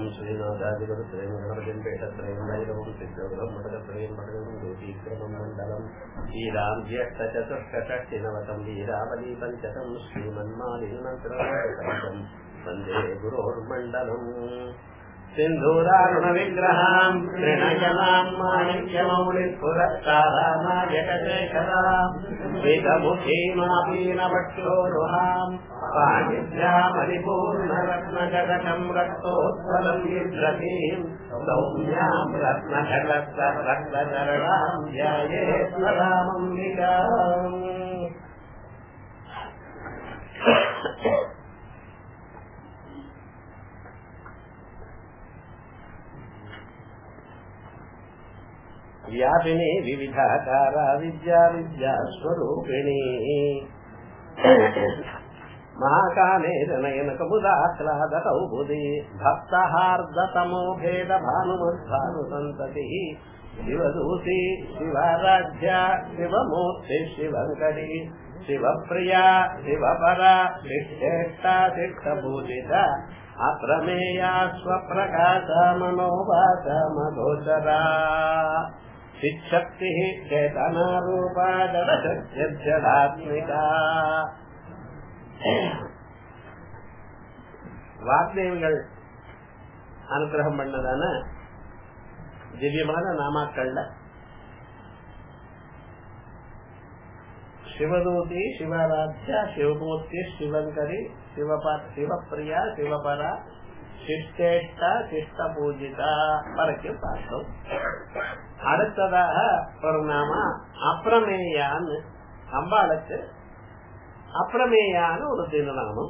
श्रीनाथादिगुरुत्रयं गणपतिं पेटत्रयं वैरवं सिद्धोग्रं मठत्रयं मठगं ज्योतिक्रमं मण्डलं वीरां ज्येष्ठचतुष्कषष्टिनवतं वीरावली पञ्चकं श्रीमन्मालिनग्रहं वन्दे गुरोर्मण्डलम् सिन्धूरारुणविग्रहाम् त्रिणयनाम् माणिक्यमौलिपुरस्तारानायकशेखराम् वेदमुखीमापीनवक्षोरुहाम् पाणिभ्यामलिपूर्णरत्नजगटम् रक्तोत्पलम् विद्रवीम् सौम्याम् रत्नजगत्सरक्तचरणाम् ध्यायेत् सदामम्बिकाम्। व्यापिनी विविधाकारा विद्या विद्यास्वरूपिणी महाकाले जनयन कमुदाह्लादकौमुदी भक्तहार्दतमो भेद भानुमद्भानुसन्ततिः शिवदूती शिवाराध्या शिवमूर्ति शिवङ्करी शिवप्रिया शिवपरा शिष्ठेष्टा शिष्टपूजिता अप्रमेया स्वप्रकाश मनोवाच मधोचरा चिच्छक्तिः चेतनारूपा जडशक्तिर्जडात्मिका। வாக்தேவிகள் அனுகிரகம் பண்ணதான திவ்யமான நாமாக்கள்ல சிவதூதி சிவாராத்யா சிவமூர்த்தி சிவங்கரி சிவப்பிரியா சிவபரா சிஷ்டேஷ்டா சிஷ்ட பூஜிதா வரைக்கும் பார்த்தோம். அடுத்ததாக ஒரு நாம அப்ரமேயான்னு அம்பாளுக்கு அப்ரமேயான ஒரு திருநாமம்.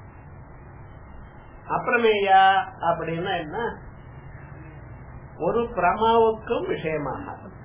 அப்ரமேயா அப்படின்னா என்ன? ஒரு பிரமாவுக்கும் விஷயமாக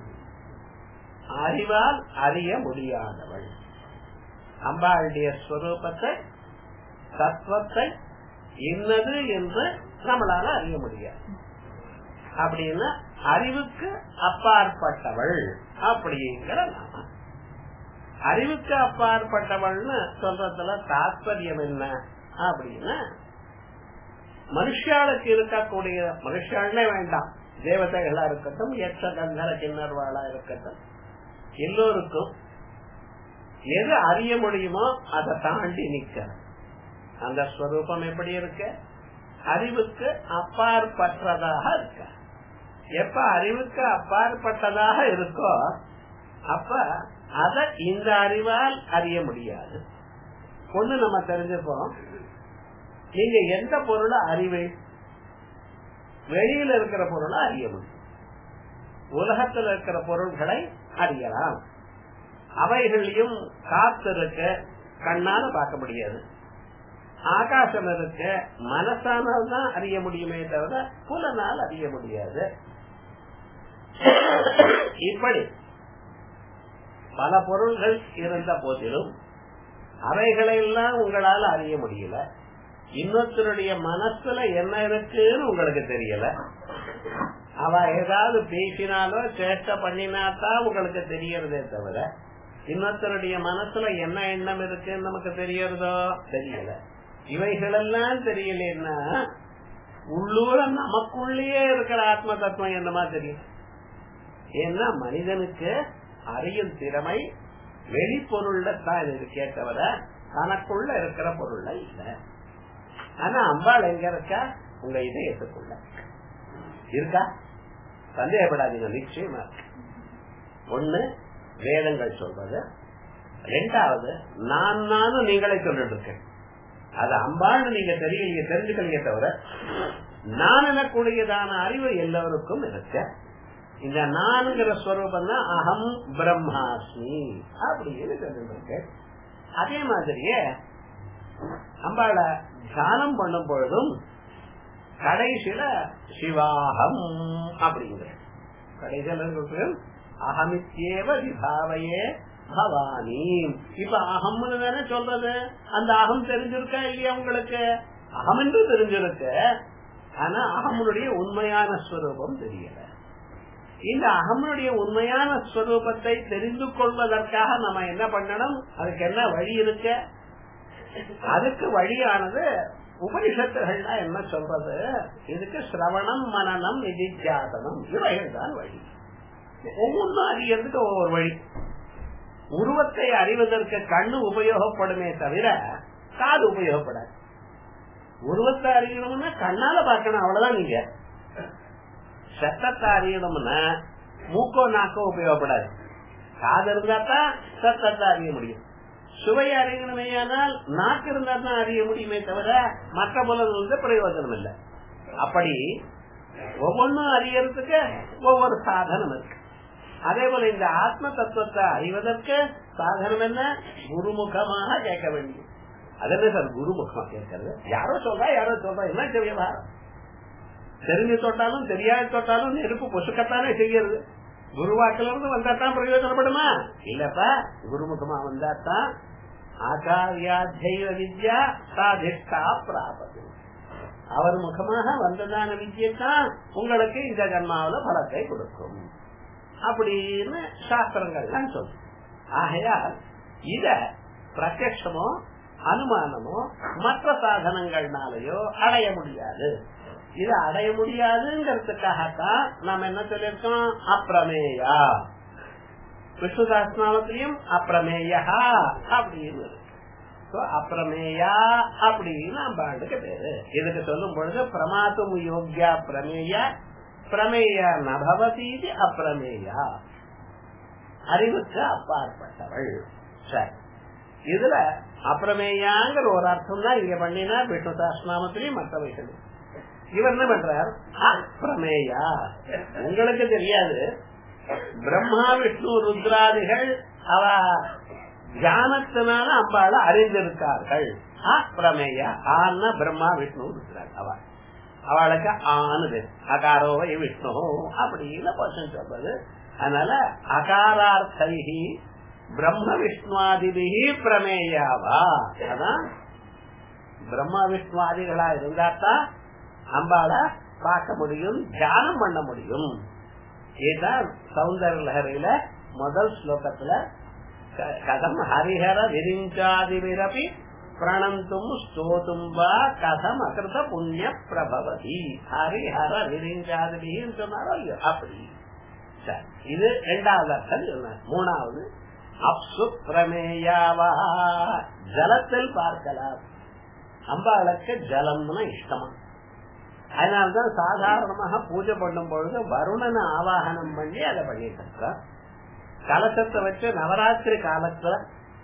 அறிவால் அறிய முடியாதவள். அம்பாளுடைய ஸ்வரூபத்தை தத்துவத்தை இன்னது என்று நம்மளால அறிய முடியாது. அப்படின்னா அறிவுக்கு அப்பாற்பட்டவள் அப்படிங்கிற நாம. அறிவுக்கு அப்பாற்பட்டவள்னு சொல்றதுல தாத்பரியம் என்ன அப்படின்னா, மனுஷாளுக்கு இருக்கக்கூடிய மனுஷாலே வேண்டாம், தேவதைகளா இருக்கட்டும், யட்ச கந்தர கிண்ணர்வாளா இருக்கட்டும், எல்லோருக்கும் எது அறிய முடியுமோ அதை தாண்டி நிக்க அந்த ஸ்வரூபம் எப்படி இருக்கு? அறிவுக்கு அப்பாற்பட்டதாக இருக்க. எப்ப அறிவுக்கு அப்பாற்பட்டதாக இருக்கோ அப்ப அத இந்த அறிவால் அறிய முடியாது. ஒண்ணு நம்ம தெரிஞ்சுப்போம், நீங்க எந்த பொருளை அறிவை வெளியில இருக்கிற பொருளை அறிய முடியும். உலகத்தில் இருக்கிற பொருள்களை அறியலாம். அவைகளையும் காத்து இருக்க கண்ணால பார்க்க முடியாது. ஆகாசம் இருக்க மனசானால் தான் அறிய முடியுமே தவிர புலனால் அறிய முடியாது. இப்படி பல பொருள்கள் இருந்த போதிலும் அவைகளெல்லாம் உங்களால அறிய முடியல. இன்னொருத்தருடைய மனசுல என்ன இருக்குன்னு உங்களுக்கு தெரியல. அவ ஏதாவது பேசினாலோ சேஷ்ட பண்ணினாத்தான் உங்களுக்கு தெரியறதே தவிர இன்னொருத்தருடைய மனசுல என்ன எண்ணம் இருக்குன்னு நமக்கு தெரியறதோ தெரியல. இவைகளெல்லாம் தெரியலன்னா உள்ளூர நமக்குள்ளேயே இருக்கிற ஆத்ம தத்துவம் என்னமா தெரியும்? ஏன்னா மனிதனுக்கு அறியும் திறமை வெளிப்பொருள்ல தான் இருக்கே தவிர தனக்குள்ள இருக்கிற பொருள்ல இல்ல. ஆனா அம்பாள் எங்க இருக்கா? உங்க இதயத்துக்குள்ள இருக்கா, சந்தேகப்படாதீங்க, நிச்சயமா இருக்கு. ஒண்ணு வேதங்கள் சொல்றது, ரெண்டாவது நானும் நீங்களே சொல்லிட்டு இருக்கேன். அது அம்பாள் நீங்க தெரிஞ்சுக்கலையே தவிர நான் எனக்கூடியதான அறிவு எல்லோருக்கும் இருக்க. இந்த நான்கிற ஸ்வரூபம் தான் அகம் பிரம்மாஸ்மி அப்படின்னு சொல்லிட்டு இருக்கேன். அதே மாதிரியே அம்பாள தியானம் பண்ணும் பொழுதும் கடைசியில சிவாகம் அப்படிங்கிற கடைசியில அகமித்யேவ விபாவையே பவானி. இப்ப அகம்னு தானே சொல்றது. அந்த அகம் தெரிஞ்சிருக்கா இல்லையா உங்களுக்கு? அகம் என்று தெரிஞ்சிருக்க, ஆனா அகமுடைய உண்மையான ஸ்வரூபம் தெரியல. இந்த அகமுடைய உண்மையான ஸ்வரூபத்தை தெரிந்து கொள்வதற்காக நம்ம என்ன பண்ணணும்? அதுக்கு என்ன வழி இருக்க? அதுக்கு வழியானது உபனிஷத்துகள்னா என்ன சொல்றது? இதுக்கு சிரவணம், மனனம், நிதித்தியாசனம் இவைகள் தான் வழி. ஒவ்வொன்றும் அறியறதுக்கு ஒவ்வொரு வழி. உருவத்தை அறிவதற்கு கண்ணு உபயோகப்படுமே தவிர காது உபயோகப்படாது. உருவத்தை அறியணும்னா கண்ணால பார்க்கணும், அவ்வளவுதான். நீங்க சத்தத்தை அறியணும்னா மூக்கோ நாக்கோ உபயோகப்படாது. காது இருந்தா தான் சத்தத்தை அறிய முடியும். சுவையை அறியணுமேயானால் நாக்கு இருந்தா தான் அறிய முடியுமே தவிர மற்ற புலன்களுக்கு பிரயோஜனம் இல்லை. அப்படி ஒவ்வொன்றும் அறியறதுக்கு ஒவ்வொரு சாதனம் இருக்கு. அதே போல இந்த ஆத்ம தத்துவத்தை அறிவதற்கு சாதனம் என்ன? குருமுகமாக கேட்க வேண்டியது. அது என்ன சார் குருமுகமா கேட்கறது? யாரோ சொல்றா என்ன விவகாரம்? தெரிஞ்சு தொட்டாலும் தெரியாது தொட்டாலும் நெருப்பு பொசுக்கத்தானே செய்யறது. குருவாக்கில இருந்து வந்தாத்தான் பிரயோஜனப்படுமா? இல்லப்பா, குருமுகமா வந்தாத்தான் ஆச்சாரியாத்யைவ வித்யா சாதிஷ்டா பிராபதி. அவர் முகமாக வந்ததான வித்யத்தான் உங்களுக்கு இந்த ஜன்மாவில பலத்தை கொடுக்கும் அப்படின்னு சாஸ்திரங்கள்லாம் சொல்லும். ஆகையால் இத பிரத்யட்சமோ அனுமானமோ மற்ற சாதனங்கள்னாலேயோ அடைய முடியாது. இதை அடைய முடியாதுங்கிறதுக்காகத்தான் நாம் என்ன சொல்லிருக்கோம்? அப்பிரமேயா. விஷ்ணு சஹஸ்ரநாமத்திலையும் அப்பிரமேயா அப்படின்னு அப்பிரமேயா அப்படின்னு அம்பாளுக்கு பேரு. இதுக்கு சொல்லும் பொழுது பிரமாத்தும் யோக்யா பிரமேயா பிரமேயா நபவதி அப்பிரமேயா, அறிவுக்கு அப்பாற்பட்டவள். சரி, இதுல அப்பிரமேயாங்கிற ஒரு அர்த்தம் தான் இங்க பண்ணினா விஷ்ணு சஹஸ்ரநாமத்திலையும் மற்றவைகளும். இவர் என்ன பண்றார்? அப்பிரமேயா. உங்களுக்கு தெரியாது, பிரம்மா விஷ்ணு ருத்ராதிகள் அவ தியானத்தினால அம்பாள அறிந்திருக்கார்கள். அப்பிரமேயா. ஆனா பிரம்மா விஷ்ணு ருத்ராதி அவளுக்கு ஆனது அகாரோவை விஷ்ணு அப்படின்னு பர்சன் சொல்றது. அதனால அகாரார்த்தி பிரம்ம விஷ்ணுவாதிபிகி பிரமேயாவா. அதான் பிரம்மா விஷ்ணுவாதிகளா இருந்தாத்தான் அம்பாள பார்க்க முடியும், தியானம் பண்ண முடியும். இதுதான் சௌந்தர்ய லஹரியில முதல் ஸ்லோகத்துல கதம் ஹரிஹர விரிஞ்சாதிபிரபி பிரணந்தும் ஸ்தோதும் வா கதம் அகிருத புண்ணிய பிரபவதி. ஹரிஹர விரிஞ்சாதிபின்னு சொன்னாரோ இல்லையோ அப்படி. இது இரண்டாவது அர்த்தம் சொன்னார். மூணாவது அப்சு பிரமேயாவா, ஜலத்தில் பார்க்கலாம். அம்பாளுக்கு ஜலம்னா இஷ்டமா. அதனால்தான் சாதாரணமாக பூஜை பண்ணும் பொழுது வருணனை ஆவாகனம் பண்ணி அதை பண்ணிட்டு இருக்கோம். கலசத்தை வச்சு நவராத்திரி காலத்துல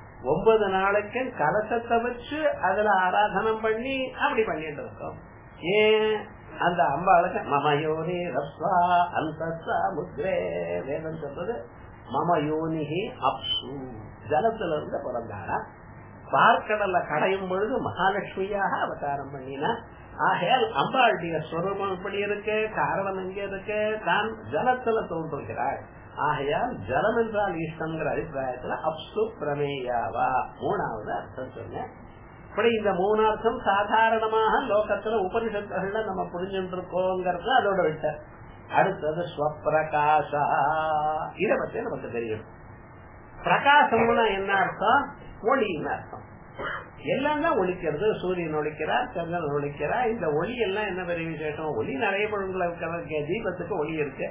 9 நாளைக்கு கலசத்தை வச்சு அதுல ஆராதனம் பண்ணி அப்படி பண்ணிட்டு இருக்கோம். ஏன்? அந்த அம்பாளுக்கு மமயோனி ரஸ்வா அந்த முத்ரே வேதம் சொல்றது. மமயோனிகி அப்சு, ஜலத்துல இருந்து பிறந்தாரா. பார்க்கடல கடையும் பொழுது மகாலட்சுமியாக அவதாரம் பண்ணினா. ஆகையால் அம்பாளுடைய ஸ்வரூபம் எப்படி இருக்கு? காரணம் எங்க இருக்கு? தான் ஜலத்துல தோன்றுகிறாள். ஆகையால் ஜலம் என்றால் ஈஷ்டங்கிற அபிப்பிராயத்துல அப்சு பிரமேயாவா மூணாவது அர்த்தம் சொன்ன. இப்படி இந்த மூணு அர்த்தம் சாதாரணமாக லோகத்துல உபனிஷத்துகள்ல நம்ம புரிஞ்சுட்டு இருக்கோங்கிறது அதோட விட்ட. அடுத்தது ஸ்வப்பிரகாசா. இத பத்தி நமக்கு தெரியும். பிரகாசம்னா என்ன அர்த்தம்? ஒளின்னு அர்த்தம். எல்லாம் தான் ஒளிக்கிறது. சூரியன் ஒளிக்கிறார், சந்திரன் ஒளிக்கிறார். இந்த ஒளி எல்லாம் என்ன பெரிய விசேஷம்? ஒளி நிறைய பொருட்கள், தீபத்துக்கு ஒளி இருக்கு.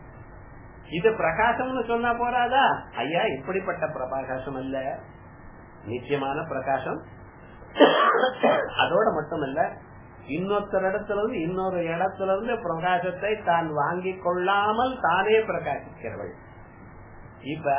இது பிரகாசம்னு சொன்னா போறாதா? ஐயா, இப்படிப்பட்ட பிரகாசம் இல்ல, நிச்சயமான பிரகாசம். அதோட மட்டும் இல்ல, இன்னொருத்தர் இடத்துல இருந்து இன்னொரு இடத்துல இருந்து பிரகாசத்தை தான் வாங்கி கொள்ளாமல் தானே பிரகாசிக்கிறவள். இப்ப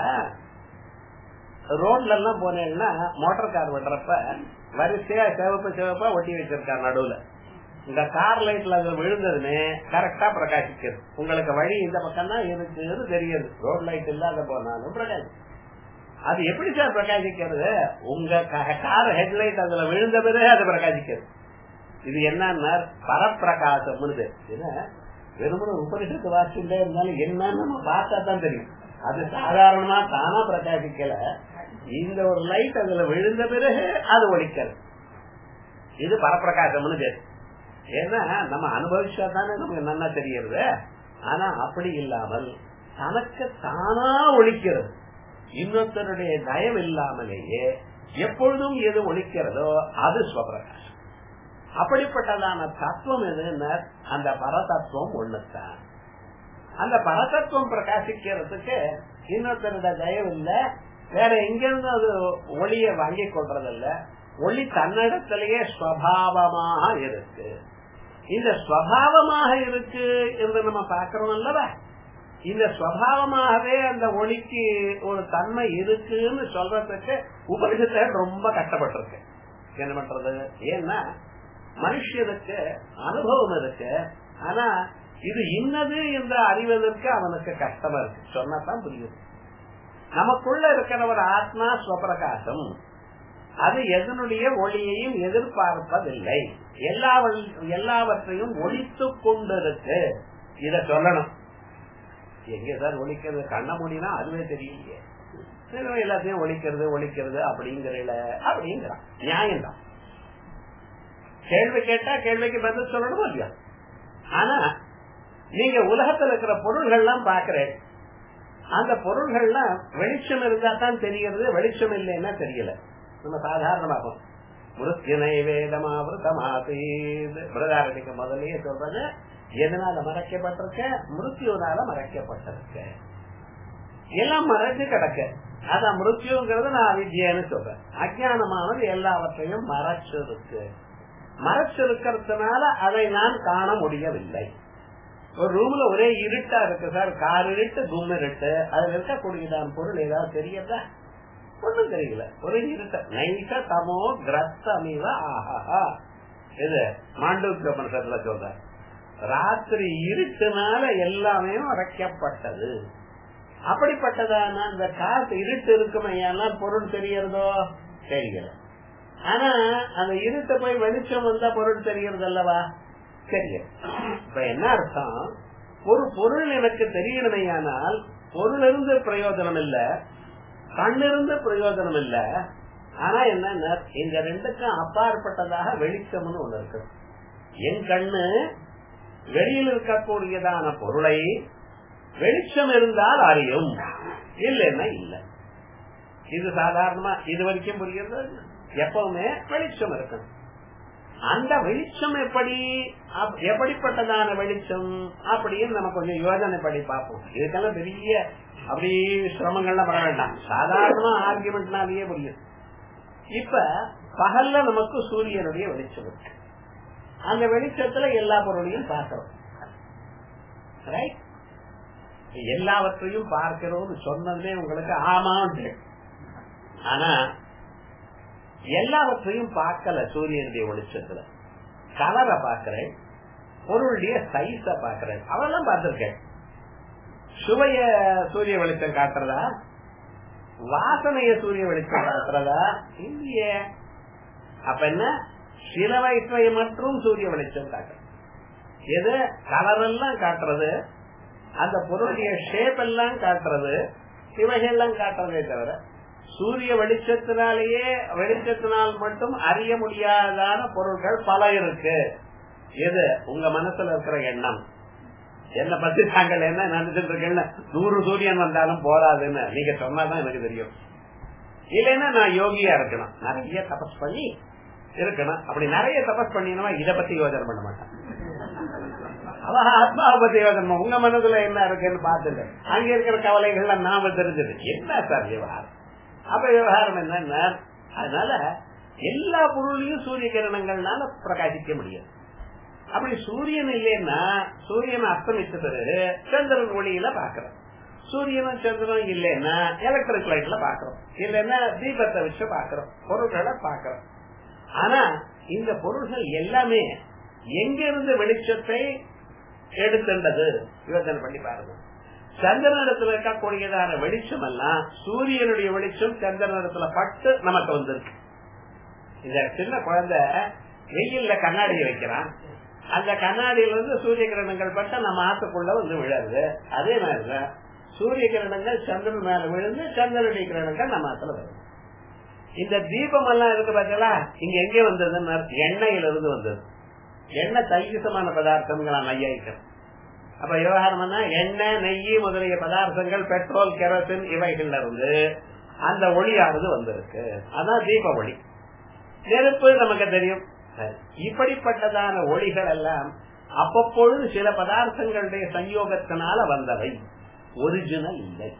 ரோட்ல எல்லாம் போனேன்னா மோட்டார் கார் விடுறப்ப வரிசையா சிவப்பா ஒட்டி வச்சிருக்காரு நடுவுல. இந்த கார் லைட்ல அது விழுந்ததுன்னு கரெக்டா பிரகாசிக்கிறது. உங்களுக்கு வழி இந்த பக்கம் தான் இருக்குன்னு தெரியுது. ரோட் லைட் இல்லாத போனாலும் பிரகாசி. அது எப்படி சார் பிரகாசிக்கிறது? உங்க கார் ஹெட்லைட் அதுல விழுந்த பிறகு அது பிரகாசிக்கிறது. இது என்னன்னா பரப்பிரகாசம். வெறுமன உபனிஷத்து வாசிச்சுட்டே இருந்தாலும் என்னன்னு நம்ம பார்த்தா தான் தெரியும். அது சாதாரணமா தானா பிரகாசிக்கல. இந்த ஒரு லைட் அதுல விழுந்த பிறகு அது ஒழிக்கிறது. இது பரப்பிரகாசம்னு பேரு. ஏன்னா நம்ம அனுபவிச்சா தானே நமக்கு நல்லா தெரியுது. ஆனா அப்படி இல்லாமல் தனக்கு தானா ஒழிக்கிறது. இன்னொருத்தருடைய தயம் இல்லாமலேயே எப்பொழுதும் எது ஒழிக்கிறதோ அது ஸ்வபிரகாசம். அப்படிப்பட்டதான தத்துவம் எதுன்னு அந்த பரதத்துவம் ஒண்ணுதான். அந்த பரதத்துவம் பிரகாசிக்கிறதுக்கு இன்னொருத்தருடைய தயவு இல்ல, வேற எங்கிருந்து அது ஒளிய வாங்கி கொள்றதில்ல. ஒளி தன்னிடத்திலேயே ஸ்வபாவமாக இருக்கு. இந்த ஸ்வபாவமாக இருக்கு என்று நம்ம பாக்கிறோம் அல்லவா? இந்த ஸ்வபாவமாகவே அந்த ஒளிக்கு ஒரு தன்மை இருக்குன்னு சொல்றதுக்கு உபனிஷத்துல ரொம்ப கஷ்டப்பட்டிருக்கு. என்ன பண்றது? ஏன்னா மனுஷனுக்கு அனுபவம் இருக்கு, ஆனா இது இன்னது என்று அறிவதற்கு அவனுக்கு கஷ்டமா இருக்கு. சொன்னாதான் புரியும். நமக்குள்ள இருக்கிற ஒரு ஆத்மா ஸ்வபிரகாசம், அது எதனுடைய ஒளியையும் எதிர்பார்ப்பதில்லை, எல்லாவற்றையும் ஒழித்து கொண்டிருக்கு. இத சொல்லணும். எங்க சார் ஒழிக்கிறது? கண்ண மூடினா அதுவே தெரியலையே, எல்லாத்தையும் ஒழிக்கிறது அப்படிங்கிறான். நியாயம்தான். கேள்வி கேட்டா கேள்விக்கு பதில் சொல்லணும் இல்லையா? ஆனா நீங்க உலகத்துல இருக்கிற பொருள்கள்லாம் பாக்குறேன், அந்த பொருள்கள்லாம் வெளிச்சம் இருந்தா தான் தெரிகிறது, வெளிச்சம் இல்லைன்னா தெரியல. நம்ம சாதாரணமாகும் முருத்தினை வேதமாவிருத்தமாசீத் பிரதாரணிக்கு முதல்லயே சொல்றது, எதனால மறைக்கப்பட்டிருக்க? மிருத்யுனால மறைக்கப்பட்டிருக்க. எல்லாம் மறைச்சு கிடக்க. அதான் மிருத்யுங்கிறது நான் அவித்யன்னு சொல்றேன். அஜானமானது எல்லாவற்றையும் மறைச்சிருக்கு. மறைச்சிருக்கிறதுனால அதை நான் காண முடியவில்லை. ஒரு ரூம்ல ஒரே இருட்டா இருக்கு சார், கார் இருட்டு, கும் இருட்டு, அதுல இருக்கக்கூடியதான் பொருள் ஏதாவது தெரியதா? ஒண்ணும் தெரியல, ஒரே இருட்ட. நைட்ட தமோ கிரஸ்தமிவ ஆஹா. இது மாண்டூக்கிய சொல்ற, ராத்திரி இருட்டுனால எல்லாமே மறைக்கப்பட்டது. அப்படிப்பட்டதான அந்த காசு இருட்டு இருக்குமே, பொருள் தெரியறதோ? தெரியல. ஆனா அந்த இருட்ட போய் வெளிச்சம் வந்தா பொருள் தெரியறது அல்லவா? தெரியும். இப்ப என்ன அர்த்தம்? ஒரு பொருள் எனக்கு தெரியணுமையானால் பொருள் இருந்து பிரயோஜனம் இல்ல, கண்ணிருந்து பிரயோஜனம் இல்ல. ஆனா என்ன, இந்த ரெண்டுக்கும் அப்பாற்பட்டதாக வெளிச்சம்னு ஒண்ணு இருக்கு. என் கண்ணு வெளியில் இருக்கக்கூடியதான பொருளை வெளிச்சம் இருந்தால் அறியும், இல்லைன்னா இல்ல. இது சாதாரணமா இது வரைக்கும் புரியுது. எப்பவுமே வெளிச்சம் இருக்கணும். அந்த வெளிச்சம் எப்படிப்பட்டதான வெளிச்சம் அப்படின்னு நம்ம கொஞ்சம் யோசனை பண்ணி பார்ப்போம். இதுக்கெல்லாம் பெரிய அப்படி சிரமங்கள்லாம் பண்ண வேண்டாம், சாதாரணமா ஆர்குமெண்ட்னாலேயே புரியும். இப்ப பகல்ல நமக்கு சூரியனுடைய வெளிச்சம் இருக்கு, அந்த வெளிச்சத்துல எல்லா பொருளையும் பார்க்கிறோம். எல்லாவற்றையும் பார்க்கிறோம் சொன்னதுமே உங்களுக்கு ஆமாண்டு. ஆனா எல்லாவற்றையும் பார்க்கல. சூரியனுடைய வெளிச்சத்துல கலரை பாக்கிறேன், பொருளுடைய சைஸ பாக்கிறேன், அவெல்லாம் பார்த்திருக்கேன். சுவைய சூரிய வெளிச்சம் காட்டுறதா? வாசனைய சூரிய வெளிச்சம் காட்டுறதா? இல்லையே. அப்ப என்ன, சிலவற்றை மற்றும் சூரிய வெளிச்சம் காட்டுறது. எது கலர் எல்லாம் காட்டுறது, அந்த பொருளுடைய ஷேப் எல்லாம் காட்டுறது, இவைகள்லாம் காட்டுறதே தவிர சூரிய வெளிச்சத்தினாலேயே வெளிச்சத்தினால் மட்டும் அறிய முடியாதான பொருட்கள் பல இருக்கு. எது உங்க மனசுல இருக்கிற எண்ணம், என்ன பத்தி தாங்கள் என்ன நினைச்சிட்டு இருக்கீங்க? 100 சூரியன் வந்தாலும் போராதுன்னு நீங்க சொன்னாதான் எனக்கு தெரியும். இல்லைன்னா நான் யோகியா இருக்கணும், நிறைய தபஸ் பண்ணி இருக்கணும். அப்படி நிறைய தபஸ் பண்ணினா இதை பத்தி யோசனை பண்ண மாட்டான். அவ ஆத்மாவை பத்தி யோசனை, உங்க மனசுல என்ன இருக்குன்னு பார்த்துட்டு அங்க இருக்கிற கவலைகள்லாம் நாம தெரிஞ்சது என்ன சார் விவகாரம். அப்ப விவகாரம் என்ன, அதனால எல்லா பொருளையும் சூரிய கிரணங்கள்னால பிரகாசிக்க முடியாது. அப்படி சூரியன் இல்லைன்னா சூரியன் அஸ்தமித்த பிறகு சந்திரன் ஒளியில பாக்கிறோம். சூரியனும் சந்திரனும் இல்லைன்னா எலக்ட்ரிக் லைட்ல பாக்கிறோம், இல்லைன்னா தீபத்தை வச்சு பாக்கிறோம், பொருள்களை பாக்கிறோம். ஆனா இந்த பொருள்கள் எல்லாமே எங்க இருந்து வெளிச்சத்தை எடுத்துள்ளது யோசனை பண்ணி பாருங்க. சந்திரனிடத்துல இருக்கக்கூடியதான வெளிச்சம் எல்லாம் சூரியனுடைய வெளிச்சம் சந்திரனிடத்துல பட்டு நமக்கு வந்திருக்கு. இந்த சின்ன குழந்தை வெயில்ல கண்ணாடியை வைக்கிறான், அந்த கண்ணாடியில இருந்து சூரிய கிரணங்கள் பட்ட நம்ம ஆத்துக்குள்ள வந்து விழாது. அதே மாதிரிதான் சூரிய கிரணங்கள் சந்திரன் மேல விழுந்து சந்திரனுடைய கிரணங்கள் நம்ம ஆத்துல வருது. இந்த தீபம் எல்லாம் இருக்கு பார்த்தீங்களா, இங்க எங்கே வந்ததுன்னு எண்ணெயில இருந்து வந்தது. எண்ணெய் தைகிசமான பதார்த்தங்கள் நையாயிக்கம். அப்ப விவகாரம் எண்ணெய், நெய் முதலிய பதார்த்தங்கள், பெட்ரோல், கெரோசின் இவைகள்ல இருந்து அந்த ஒளியானது வந்திருக்கு. அதான் தீப ஒளி. நெருப்பு நமக்கு தெரியும், இப்படிப்பட்டதான ஒளிகள் எல்லாம் அப்பப்பொழுது சில பதார்த்தங்களுடைய சஞ்யோகத்தினால வந்தவை, ஒரிஜினல் இல்லை.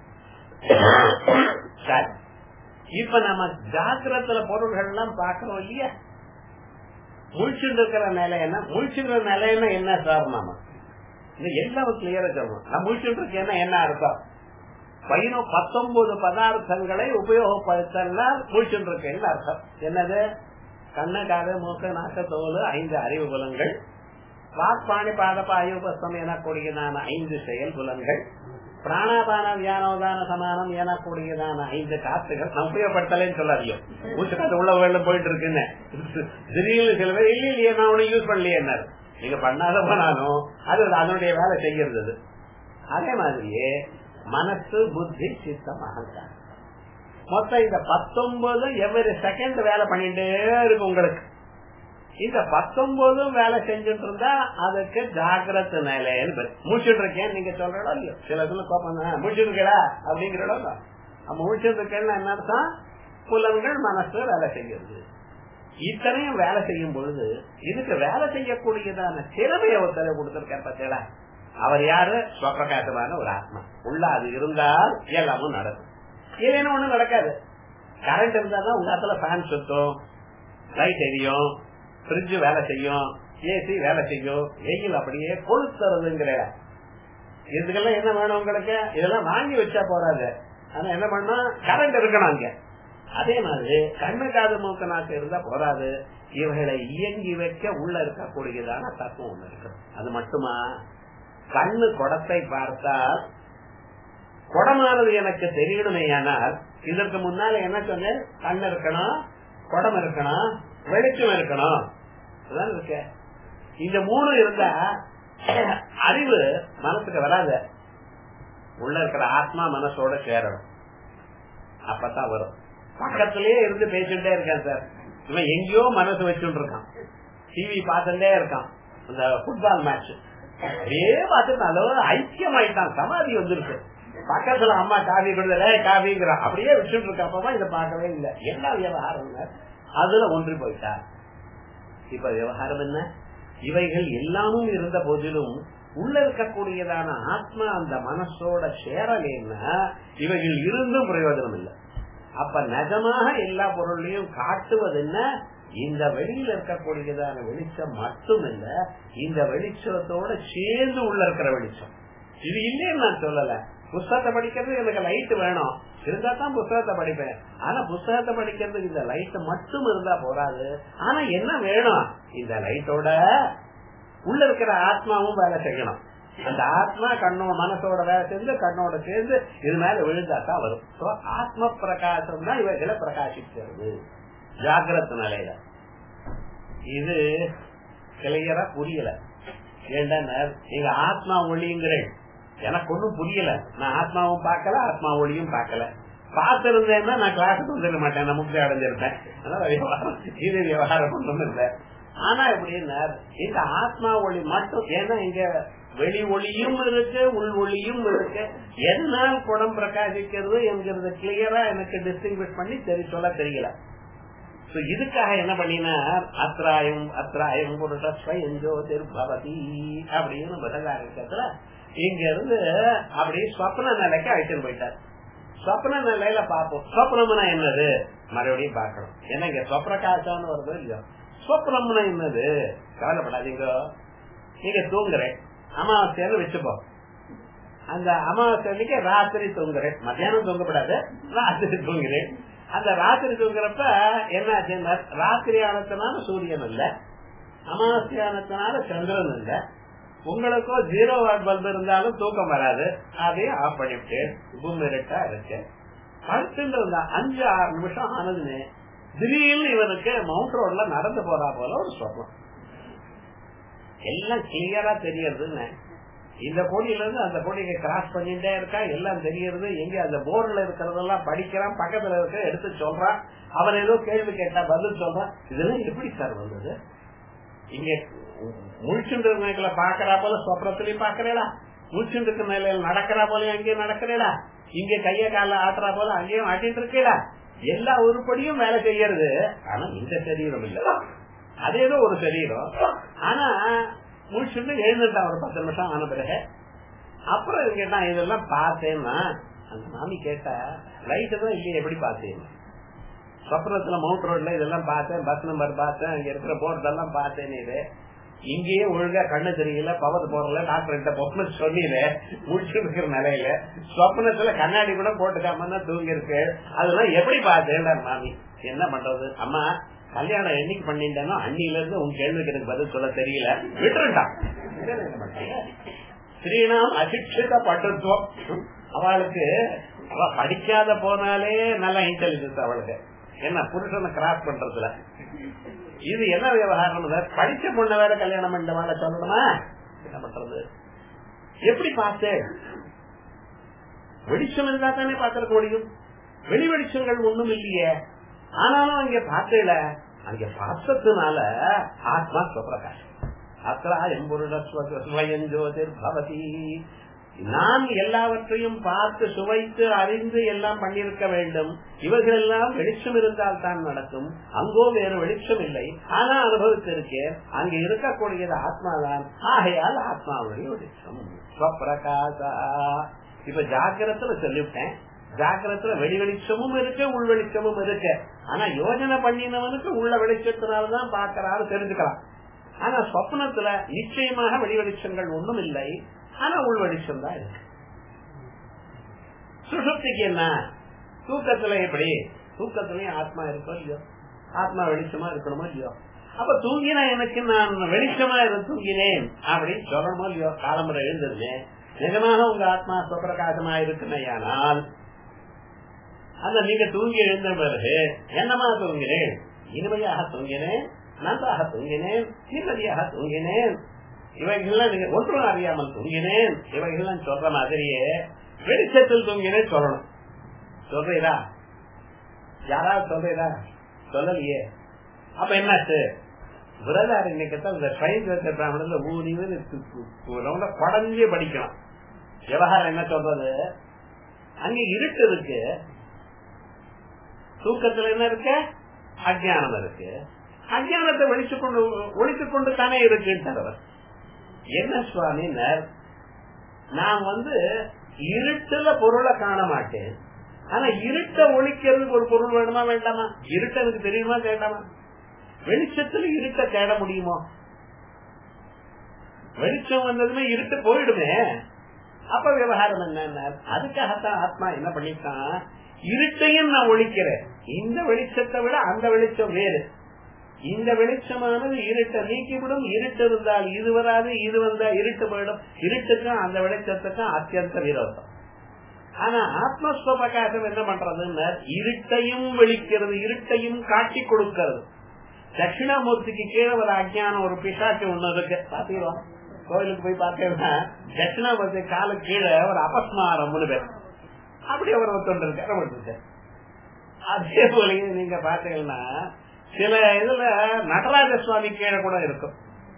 இப்ப நம்ம ஜாக்கிரத்துல பொருள்கள் எல்லாம் பாக்கிறோம் இல்லையா, முழிச்சுட்டு இருக்கிற நிலைன்னா, முழிச்சுக்கிற நிலைன்னா என்ன சார்? நாம எல்லாம் கிளியரா சொல்லணும். நான் முழிச்சுட்டு இருக்கேன்னா என்ன அர்த்தம்? 19 பதார்த்தங்களை உபயோகப்படுத்தா முழிச்சுட்டு இருக்கேன்னு அர்த்தம். என்னது? கண்ண, காது, மூக்கு, நாக்கு, தோல், 5 அறிவு புலன்கள், வாக்பாணி பாதபாயுபஸ்தம் எனக்கூடியதான 5 செயல் புலன்கள், பிராணாபான வியானோதான சமானம் எனக்கூடியதான 5 காத்துகள். நான் உபயோகப்படுத்தலன்னு சொல்லாதியோ, மூச்சுக்காத்து உள்ள வெள்ள போயிட்டு இருக்குன்னு திடீர்னு சில பேர் இல்லையே நான் உனக்கு யூஸ் பண்ணலையே என்ன, நீங்க பண்ணாத போனாலும் அது அதனுடைய வேலை செய்யறது. அதே மாதிரியே மனசு, புத்தி, சித்தம், அகங்காரம், மொத்தம் இந்த 19 எவ்வளவு செகண்ட் வேலை பண்ணிட்டே இருக்கு உங்களுக்கு. இந்த 19 வேலை செஞ்சுட்டு இருந்தா அதுக்கு ஜாகிரத நிலைன்னு முடிச்சுட்டு இருக்கேன் நீங்க சொல்றோம் இல்லையோ. சில இதுல கோப்பம் முடிச்சுட்டு இருக்கா அப்படிங்கிறோம். நம்ம முடிச்சுட்டு இருக்கேன்னு என்ன அர்த்தம்? புலன்கள், மனசு வேலை செய்யுது. இத்தனையும் வேலை செய்யும் பொழுது இதுக்கு வேலை செய்யக்கூடியதான திறமையை ஒருத்தரை கொடுத்திருக்காரு பார்த்தீங்களா? அவர் யாரு? ஸ்வப்பிரகாசமான ஒரு ஆத்மா. உள்ள அது இருந்தால் எல்லாமும் நடக்கும், இல்லைன்னா ஒண்ணும் நடக்காது. கரண்ட் இருந்தாதான் உங்க இடத்துல ஃபேன் சுத்தும், லைட் எரியும், ஃப்ரிட்ஜ் வேலை செய்யும், ஏசி வேலை செய்யும். வெயில் அப்படியே கொளுத்துறதுங்கிற இதுக்கெல்லாம் என்ன வேணும் உங்களுக்கு? இதெல்லாம் வாங்கி வச்சா போறாது. ஆனா என்ன பண்ணா கரண்ட் இருக்கணும் அங்க. அதே மாதிரி கண்ணு, காது, மூக்கு, நாக்கு இருந்தா போறாது. இவைகளை இயங்கி வைக்க உள்ள இருக்கக்கூடியதான தத்துவம் ஒண்ணு இருக்கு. அது மட்டுமா? கண்ணு குடத்தை பார்த்தால் குடமானது எனக்கு தெரியணுமே. ஆனால் இதற்கு முன்னால என்ன சொன்னேன்? கண் இருக்கணும், குடம் இருக்கணும், வெளிச்சம் இருக்கணும். அதான் இருக்க. இந்த 3 இருந்தா அறிவு மனசுக்கு வராது. உள்ள இருக்கிற ஆத்மா மனசோட சேரணும், அப்பதான் வரும். பக்கத்திலேயே இருந்து பேசிட்டே இருக்கான் சார், இவன் எங்கேயோ மனசு வச்சுட்டு இருக்கான், டிவி பார்த்துட்டே இருக்கான், இந்த ஃபுட்பால் மேட்ச் அப்படியே பார்த்துட்டு அதோட ஐக்கியமாயிட்டான், சமாதி வந்துருக்கு. பக்கத்துல அம்மா காஃபி கொடுத்தல காஃபிங்கிறான், அப்படியே வச்சுட்டு இருக்க. அப்பதான் இதை பார்க்கவே இல்லை. என்ன விவகாரம்? அதுல ஒன்றி போயிட்டார். இப்ப விவகாரம் என்ன? இவைகள் எல்லாமும் இருந்த போதிலும் உள்ள இருக்கக்கூடியதான ஆத்மா அந்த மனசோட சேரலைன்னா இவைகள் இருந்தும் பிரயோஜனம் இல்லை. அப்ப நிஜமாக எல்லா பொருளையும் காட்டுவது என்ன? இந்த வெளியில இருக்கக்கூடியதான வெளிச்சம் மட்டும் இல்ல, இந்த வெளிச்சத்தோட சேர்ந்து உள்ள இருக்கிற வெளிச்சம். இது இல்லைன்னு நான் சொல்லல. புத்தகத்தை படிக்கிறது எனக்கு லைட் வேணும், இருந்தா தான் புத்தகத்தை படிப்பேன். ஆனா புத்தகத்தை படிக்கிறதுக்கு இந்த லைட் மட்டும் இருந்தா போறாது. ஆனா என்ன வேணும்? இந்த லைட்டோட உள்ள இருக்கிற ஆத்மாவும் வேலை செய்யணும். அந்த ஆத்மா கண்ணோட மனசோட வேலை செஞ்சு கண்ணோட சேர்ந்து இது மேல விழுந்தாதான் வரும். ஆத்ம பிரகாசம் தான் இவைகளை பிரகாசிக்கிறது ஜாகிரத நிலையில. இது கிளியரா புரியல. ஏண்டா நீங்க ஆத்மா ஒளிங்கிறேன், எனக்கு ஒண்ணும் புரியல. நான் ஆத்மாவும் பார்க்கல, ஆத்மா ஒளியும் பார்க்கல. பார்த்திருந்தேன்னா நான் கிளாஸுக்கு வந்துட மாட்டேன், நான் முக்தி அடைஞ்சிருப்பேன். இது விவகாரம் ஒன்றும் இல்லை. ஆனா எப்படின்னா இந்த ஆத்மா ஒளி மட்டும், ஏன்னா இங்க வெளி ஒளியும் இருக்கு, உள் ஒளியும் இருக்கு. எதனால் குடம் பிரகாசிக்கிறது என்கிறது கிளியரா எனக்கு டிஸ்டிங்விஷ் பண்ணி சொல்ல தெரியல. இதுக்காக என்ன பண்ணினார்? அத்ராயம் அத்ராயம் புருஷஸ்வயஞ்சோதிர்பவதி அப்படின்னு பகவான் இங்க இருந்து அப்படியே ஸ்வப்ன நிலைக்கு அழைச்சிட்டு போயிட்டார். ஸ்வப்ன நிலையில பாப்போம், ஸ்வப்னம்னா என்னது மறுபடியும் பாக்கணும். ஏன்னா இங்க ஸ்வப்பிரகாசம்னு வருது இல்லையோ. ஸ்வப்னம்னா என்னது? கவலைப்படாதீங்க. நீங்க தூங்குறேன், அமாவாசைன்னு வச்சுப்போம். அந்த அமாவாசைக்கு ராத்திரி தூங்குறேன், மத்தியானம் தூங்கப்படாது, ராத்திரி தூங்குறேன். அந்த ராத்திரி தூங்குறப்ப என்ன, ராத்திரி ஆனத்தினால சூரியன் இல்ல, அமாவாசை ஆனத்தினால சந்திரன் இல்ல. உங்களுக்கோ 0 வாட் பல்பு இருந்தாலும் தூக்கம் வராது, அதையும் ஆஃப் பண்ணிவிட்டு பூமிரட்டா இருக்கு. அடுத்து 5-6 நிமிஷம் ஆனதுன்னு திடீர்னு இவனுக்கு மவுண்ட் ரோட்ல நடந்து போறா போல ஒரு சொப்பம். எல்லாம் கிளியரா தெரியறதுன்னு இந்த கோடியில இருந்து அந்த கோடியை கிராஸ் பண்ணிட்டே இருக்கா, எல்லாம் தெரியறது. எங்க அந்த போர்டுல இருக்கிறதெல்லாம் படிக்கிறான், பக்கத்துல இருக்க எடுத்து சொல்றான். அவன் ஏதோ கேள்வி கேட்டா பதில் சொல்றான். இதெல்லாம் எப்படி சார் வந்தது? இங்க முழிச்சுட்டு பாக்குறா போல சொப்னத்திலயும் பாக்குறேடா, முழிச்சுட்டு நிலையில நடக்கிறா போல அங்கேயும் நடக்கிறேடா, இங்க கைய கால ஆட்டுறா போல அங்கேயும் ஆட்டிட்டு இருக்கேடா. எல்லா உருப்படியும் வேலை செய்யறது. ஆனா இந்த சரீரம் இல்ல. அது ஏதோ ஒரு சரீரம். ஆனா முடிச்சுட்டு எழுந்துட்டான் ஒரு 10 நிமிஷம் ஆன பிறகு. அப்புறம் கேட்டான் இதெல்லாம் பார்த்தேன்னா, அந்த மாமி கேட்டா லைட் தான் இல்லையே எப்படி பார்த்தேன், சொப்னத்துல மவுண்ட் ரோட்ல இதெல்லாம் பார்த்தேன், பஸ் நம்பர் பார்த்தேன், அங்க இருக்கிற போர்டெல்லாம் பார்த்தேன், இது இங்கேயே ஒழுங்கா கண்ணு தெரியல, பவர் போறல, டாக்டர் பொண்ணு சொன்னீங்க முடிச்சு இருக்கிற நிலையில சொப்னத்துல கண்ணாடி கூட போட்டுக்காம தூங்கி இருக்கு, அதெல்லாம் எப்படி பார்த்தேன் மாமி. என்ன பண்றது அம்மா, கல்யாணம் என்னைக்கு பண்ணிட்டேனோ அன்னில இருந்து உங்க கேள்விக்கு எனக்கு பதில் சொல்ல தெரியல, விட்டுருட்டான். ஸ்ரீநாம் அசிக்ஷித பட்டுத்துவம். அவளுக்கு அவ படிக்காத போனாலே நல்ல இன்டெலிஜென்ஸ் அவளுக்கு. என்ன புருஷனை கிராஸ் பண்றதுல இது என்ன விவகாரம்? படிச்ச பொண்ண வேற கல்யாணம் பண்ண சொல்லணுமா? என்ன பண்றது? எப்படி பார்த்து வெளிச்சம் இருந்தா தானே பாத்திருக்க முடியும். வெளி வெளிச்சங்கள் ஒண்ணும் இல்லையே. ஆனாலும் அங்க பார்த்தல, அங்க பார்த்ததுனால ஆத்மா ஸ்வப்பிரகாசம். அத்ரா எம்பொருளோதிர் பவதி. நான் எல்லாவற்றையும் பார்த்து சுவைத்து அறிந்து எல்லாம் பண்ணிருக்க வேண்டும். இவர்கள் எல்லாம் வெளிச்சம் இருந்தால் தான் நடக்கும். அங்கோ வேறு வெளிச்சம் இல்லை, ஆனா அனுபவித்திருக்கேன். அங்க இருக்கக்கூடியது ஆத்மாதான். ஆகையால் ஆத்மாவுடைய வெளிச்சம் ஸ்வப்பிரகாசா. இப்ப ஜாக்கிரத்துல சொல்லிவிட்டேன். ஜாக்கிரத்துல வெளி வெளிச்சமும் இருக்கு, உள் வெளிச்சமும் இருக்கு. ஆனா யோஜனை பண்ணினவனுக்கு உள்ள வெளிச்சத்தினால்தான் பாக்கிறாரு, தெரிஞ்சுக்கலாம். ஆனா சொப்னத்துல நிச்சயமாக வெளி வெளிச்சங்கள் ஒண்ணும் இல்லை, ஆனா உள் வெளிச்சம் தான் இருக்கு. சுஷுப்திக்கு என்ன? தூக்கத்துல எப்படி? தூக்கத்திலயும் ஆத்மா இருக்கோ இல்லையோ, ஆத்மா வெளிச்சமா இருக்கணுமோ இல்லையோ. அப்ப தூங்கினா எனக்கு நான் வெளிச்சமா தூங்கினேன் அப்படின்னு சொல்லணுமோ இல்லையோ. காலமுறை எழுந்திருந்தேன், நிஜமாக உங்க ஆத்மா சுவப்பிரகாசமா இருக்குமையானால் அந்த நீங்க தூங்கி எழுந்த பிறகு என்னமா தூங்கினேன்? இனிமையாக தூங்கினேன், நன்றாக தூங்கினேன், நிம்மதியாக தூங்கினேன், இவைகள்லாம் நீங்க ஒன்றும் அறியாமல் தூங்கினேன், இவைகள்லாம் சொல்ற மாதிரியே வெளிச்சத்தில் தூங்கினேன் சொல்லணும். சொல்றீரா? யாராவது சொல்றீரா? சொல்லலையே. அப்ப என்னாச்சு? விரதாரி இன்னைக்கு இந்த ட்ரெயின் பிராமணத்துல ஊதி குடஞ்சே படிக்கலாம். விவகாரம் என்ன சொல்றது? அங்க இருட்டு இருக்கு, தூக்கத்துல என்ன இருக்கு? அஜ்ஞானம் இருக்கு. அஜ்ஞானத்தை ஒழித்துக் கொண்டு தானே இருக்குன்றார். என்ன சுவாமி, நான் இருட்டுல பொருளை காண மாட்டேன், ஆனா இருட்ட ஒழிக்கிறதுக்கு ஒரு பொருள் வேணுமா வேண்டாமா? இருட்ட எனக்கு தெரியுமா வேண்டாமா? வெளிச்சத்துல இருட்ட தேட முடியுமோ? வெளிச்சம் வந்ததுமே இருட்டு போயிடுமே. அப்ப விவகாரம் என்ன? அதுக்காகத்தான் ஆத்மா என்ன பண்ணிட்டான், இருட்டையும் நான் ஒழிக்கிறேன். இந்த வெளிச்சத்தை விட அந்த வெளிச்சம் வேறு. இந்த வெளிச்சமானது இருட்டை நீக்கிவிடும். இருட்டு இருந்தால் இது வராது, இது வந்தா இருட்டு போயிடும். இருட்டுக்கும் அந்த வெளிச்சத்துக்கும் அத்தியந்த விரோதம். ஆனா ஆத்மஸ்வபிரகாசம் என்ன பண்றதுன்னு இருட்டையும் வெளிக்கிறது, இருட்டையும் காட்டி கொடுக்கிறது. தட்சிணாமூர்த்திக்கு கீழே ஒரு அஜ்ஞானம், ஒரு பிசாச்சு ஒண்ணு இருக்கு. பாத்தீங்களா? கோயிலுக்கு போய் பார்த்தீங்கன்னா தட்சிணாமூர்த்தி காலு கீழே ஒரு அபஸ்மாரம் பேர் அப்படி அவர் ஒருத்தொண்டு இருக்கு. அதே போல நீங்க பாத்தீங்கன்னா சில இதுல நடராஜ சுவாமி கீழே கூட இருக்கும்.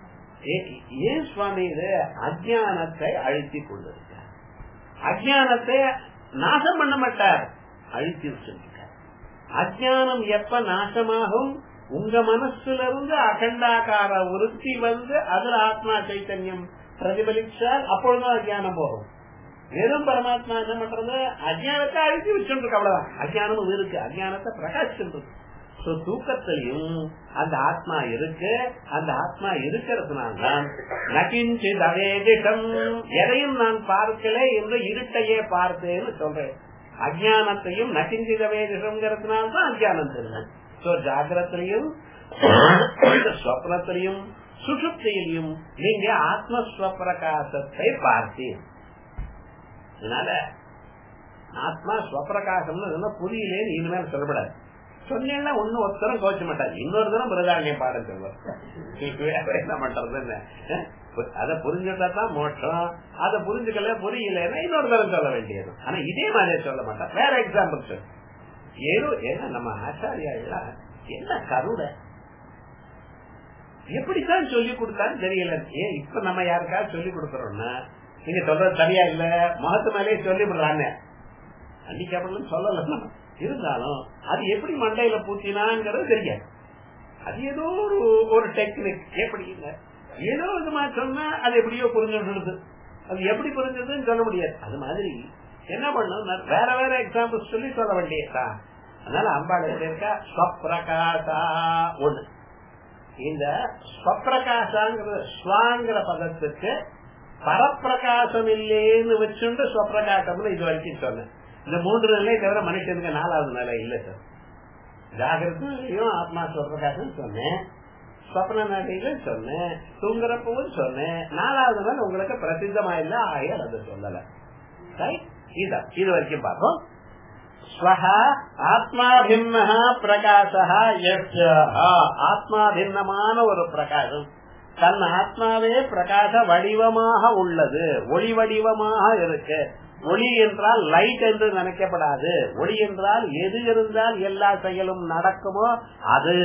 ஏன் சுவாமி? இது அஜ்ஞானத்தை அழித்து கொண்டிருக்க. அஜ்ஞானத்தை நாசம் பண்ண மாட்டார், அழித்து வச்சிருக்கார். அஜ்ஞானம் எப்ப நாசமாகும்? உங்க மனசுல இருந்து அகண்டாகார உறுத்தி அதுல ஆத்மா சைத்தன்யம் பிரதிபலிச்சால் அப்பொழுதுதான் அஜ்ஞானம் போகும். வெறும் பரமாத்மா என்ன பண்றது? அஜ்ஞானத்தை அழித்து வச்சுருக்கு, அவ்வளவுதான். அஜ்ஞானமும் இருக்கு, அஜ்ஞானத்தை பிரகாசிச்சு. தூக்கத்திலையும் அந்த ஆத்மா இருக்கு. அந்த ஆத்மா இருக்கிறதுனால்தான் நகிஞ்சித் அவேதிஷம், எதையும் நான் பார்க்கல என்று இருட்டையே பார்த்தேன்னு சொல்றேன். அஜ்ஞானத்தையும் நகிஞ்சித் அவேதிஷம்ங்கிறதுனால்தான் அஜ்ஞானம் தெரியும். ஜாகிரத்திலையும் ஸ்வப்னத்திலையும் சுஷுப்தியிலையும் நீங்க ஆத்மஸ்வப்பிரகாசத்தை பார்த்தீங்க. அதனால ஆத்மா ஸ்வப்பிரகாசம்னு புரியலேன்னு இனிமேல் சொல்லப்படாது. சொன்னா ஒண்ணு ஒருத்தரம் கோச்ச மாட்டாரு, இன்னொரு தரம் பிரதானிய பாடம் சொல்வார். என்ன பண்றது? அதை புரிஞ்சுட்டா மோட்சம், அதை புரிஞ்சுக்கல புரியலன்னா இன்னொரு தரம் சொல்ல வேண்டியது. ஆனா இதே மாதிரி சொல்ல மாட்டார். வேற எக்ஸாம்பிள் சொல். ஏதோ ஏன்னா நம்ம ஆச்சாரியா என்ன கருணை, எப்படித்தான் சொல்லி கொடுத்தான்னு தெரியல. ஏன் இப்ப நம்ம யாருக்காவது சொல்லி கொடுக்கறோம்னா நீங்க சொல்றது சரியா இல்ல, முகத்து மேலே சொல்லி விடுறாங்க. அன்னைக்கு சொல்லலாம், இருந்தாலும் அது எப்படி மண்டையில பூத்தினாங்கிறது தெரியாது. அது ஏதோ ஒரு டெக்னிக். எப்படிங்க ஏதோ விதமா சொன்னா அது எப்படியோ புரிஞ்சுடுறது. அது எப்படி புரிஞ்சதுன்னு சொல்ல முடியாது. அது மாதிரி என்ன பண்ணும், வேற வேற எக்ஸாம்பிள் சொல்லி சொல்ல வேண்டியதா. அதனால அம்பாள் எப்படி இருக்கா, ஸ்வப்பிரகாசா ஒண்ணு. இந்த ஸ்வப்பிரகாசாங்கிற ஸ்வாங்கிற பதத்துக்கு பரப்பிரகாசம் இல்லேன்னு வச்சுட்டு ஸ்வப்பிரகாசம்னு இது வரைக்கும் சொன்னேன். இந்த 3 நிலை தவிர மனுஷனுக்கு 4வது நிலை இல்ல சார். ஜாகிரதையும் ஆத்மா ஸ்வப்பிரகாசம் சொன்னேன், ஸ்வப்ன நிலையிலும் சொன்னேன், தூங்குறப்பவும் சொன்னேன். 4வது நாள் உங்களுக்கு பிரசித்தமா இல்ல, ஆயர் அதை சொல்லல. இது வரைக்கும் பார்ப்போம். ஆத்மாபின்ன பிரகாசா, ஆத்மாபின்னமான ஒரு பிரகாசம், தன் ஆத்மாவே பிரகாச வடிவமாக உள்ளது, ஒளி வடிவமாக இருக்கு. ஒளி என்றால் லைட் என்று நினைக்கப்படாது. ஒளி என்றால் எது இருந்தால் எல்லா செயலும் நடக்குமோ அது.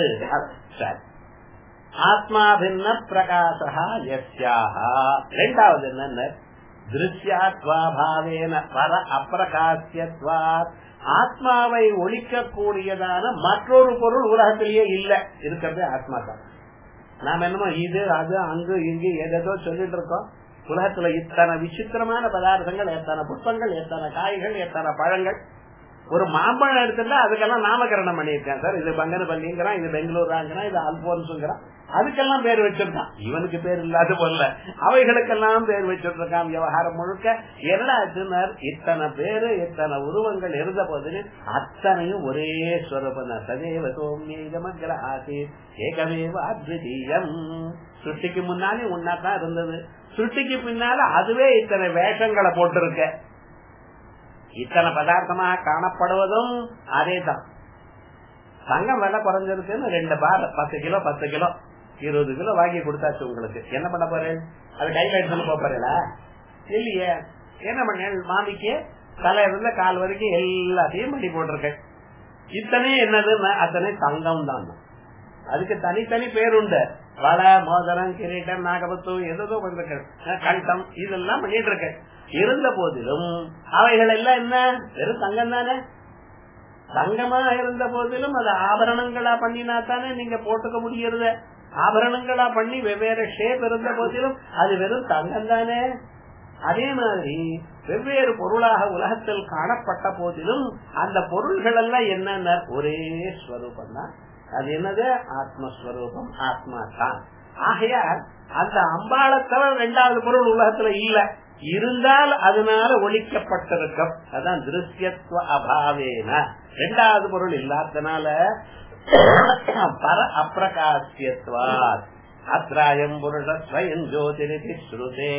ஆத்மாபின்ன பிரகாசா யஸ்யாஹ. இரண்டாவது என்ன, திருஷ்யாத்வாபாவேன பர அப்பிரகாசியத்வாத். ஆத்மாவை ஒழிக்க கூடியதான மற்றொரு பொருள் உலகத்திலேயே இல்ல. இருக்கிறது ஆத்மா தான். நாம என்னமோ இது அது அங்கு இங்கு ஏதோ சொல்லிட்டு இருக்கோம். உலகத்துல இத்தனை விசித்திரமான பதார்த்தங்கள், எத்தனை புஷ்பங்கள், எத்தனை காய்கள், எத்தனை பழங்கள். ஒரு மாம்பழம் எடுத்துட்டா அதுக்கெல்லாம் நாமகரணம் பண்ணிருக்கேன் சார். இது பங்கனப்பள்ளிங்கிறான், இது பெங்களூராங்கிறான், இது அல்போன்ஸுங்கிறான். அதுக்கெல்லாம் பேர் வச்சிருக்கான். இவனுக்கு பேர் இல்லாத போல அவைகளுக்கெல்லாம் பேர் வச்சிட்டு இருக்கான். விவகாரம் முழுக்க என்ன இத்தனை பேரு இத்தனை உருவங்கள் இருந்த போது அத்தனையும் ஒரே ஸ்வரூபம். சதேவ சோமியமக்ர ஆசி ஏகமேவ அத்விதீயம். சுட்டிக்கு முன்னாலே ஒன்னாதான் இருந்தது, சுட்டிக்கு பின்னால அதுவே இத்தனை வேஷங்களை போட்டிருக்க. இத்தனை பதார்த்தமாக காணப்படுவதும் அதேதான். தங்கம் விலை குறைஞ்சிருக்குன்னு 2 பார் 10 கிலோ 10 கிலோ 20 கிலோ வாங்கி கொடுத்தாச்சு. உங்களுக்கு என்ன பண்ண போறேன், அது கையில எடுத்து போறீங்களா இல்லையே? என்ன பண்ண, மாமிக்கு தலை இருந்த கால் வரைக்கும் எல்லாத்தையும் பண்ணி போட்டிருக்கேன். இத்தனை என்னது, அத்தனை தங்கம் தான். அதுக்கு தனித்தனி பேருண்டு. வளை, மோதிரம், கிரீட்டம், நாகபத்து, ஏதோ கண்டம், இதெல்லாம் பண்ணிட்டு இருக்கேன். இருந்த போதிலும் அவைகள் எல்லாம் என்ன, வெறும் தங்கம் தானே. தங்கமா இருந்த போதிலும் அது ஆபரணங்களா பண்ணினா தானே நீங்க போட்டுக்க முடியறது. ஆபரணங்களா பண்ணி வெவ்வேறு ஷேப் இருந்த போதிலும் அது வெறும் தங்கம் தானே. அதே மாதிரி வெவ்வேறு பொருளாக உலகத்தில் காணப்பட்ட போதிலும் அந்த பொருள்கள் எல்லாம் என்னென்ன, ஒரே ஸ்வரூபம் தான். அது என்னது, ஆத்மஸ்வரூபம், ஆத்மா தான். ஆகையால் அந்த அம்பாளை தவிர 2வது பொருள் உலகத்துல இல்ல. இருந்தால் அதனால ஒழிக்கப்பட்டிருக்கும். அதான் திருஷ்யத்துவ அபாவேன. 2வது பொருள் இல்லாதனால பர அப்பிரகாசியத்வாத். அத்ராயம் புருஷஸ்வயம் ஜோதிரிதி ஸ்ருதே.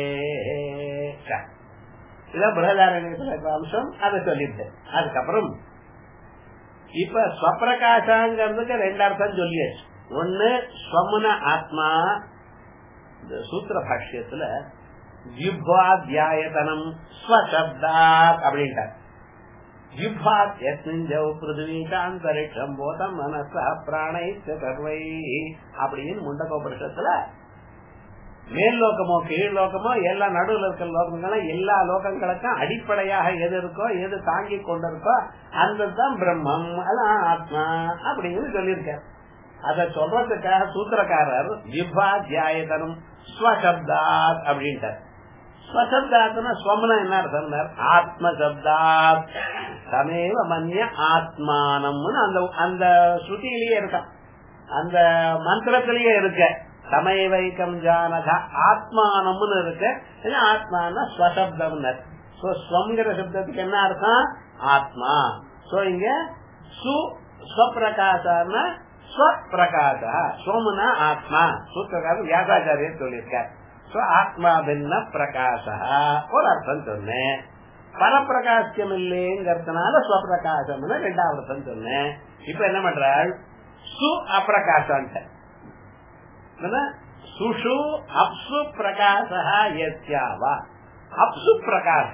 இதான் பிரகதாரண்யத்துல அம்சம். அதை சொல்லிட்டேன். அதுக்கப்புறம் இப்ப ஸ்வப்பிரகாசாங்கிறதுக்கு 2 அர்த்தம் சொல்லியாச்சு. ஒன்னு ஸ்வமுன ஆத்மா. இந்த சூத்திர பாஷ்யத்துல ஜிஹ்வாத்யாயதனம் ஸ்வசப்தாத் அப்படின்ட்டார். ஜிஹ்வாத் யஸ்மின்ஜௌ பிருத்வீகாந்தரிக்ஷம் போதம் மனசா பிராணைச்ச சர்வை அப்படின்னு முண்டகோபனிஷத்துல மேல் லோகமோ கீழ் லோகமோ எல்லா நடுவில் இருக்கிற லோகங்களும் எல்லா லோகங்களுக்கும் அடிப்படையாக எது இருக்கோ, எது தாங்கி கொண்டிருக்கோ அதுதான் பிரம்மம், அதான் ஆத்மா அப்படின்னு சொல்லியிருக்கார். அத சொல்றதுக்காக சூத்திரக்காரர் ஜிஹ்வாத்யாயதனம் ஸ்வசப்தாத் அப்படின்ட்டார். ஸ்வசப்தாத்னா ஸ்வம்னா என்ன அர்த்தம், ஆத்ம சப்தாத் தமேவ மன்ய ஆத்மானம்னு அந்த ஸ்ருதியிலேயே இருக்கான், அந்த மந்திரத்திலேயே இருக்க. தமேவைக்கம் ஜானக ஆத்மானம்னு இருக்க. ஆத்மான ஸ்வசப்தம். ஸ்வங்கிற சப்தத்துக்கு என்ன அர்த்தம், ஆத்மா. இங்க ஸ்வப்பிரகாசா ஸ்வப்பிரகாச, ஸ்வமுனா ஆத்மா. சூத்திரக்காரர் வியாசாச்சாரியர் சொல்லியிருக்கார். ஆத்மா பின்ன பிரகாச ஒரு அர்த்தம் சொன்னேன். பரப்பிரகாசியம் இல்லைங்கிறதுனால ஸ்வப்பிரகாசம் 2வது அர்த்தம் சொன்னேன். இப்ப என்ன பண்றாள், சு அப்பிரகாசம். சுஷு அப்சு பிரகாச யஸ்யாவா. அப்சு பிரகாச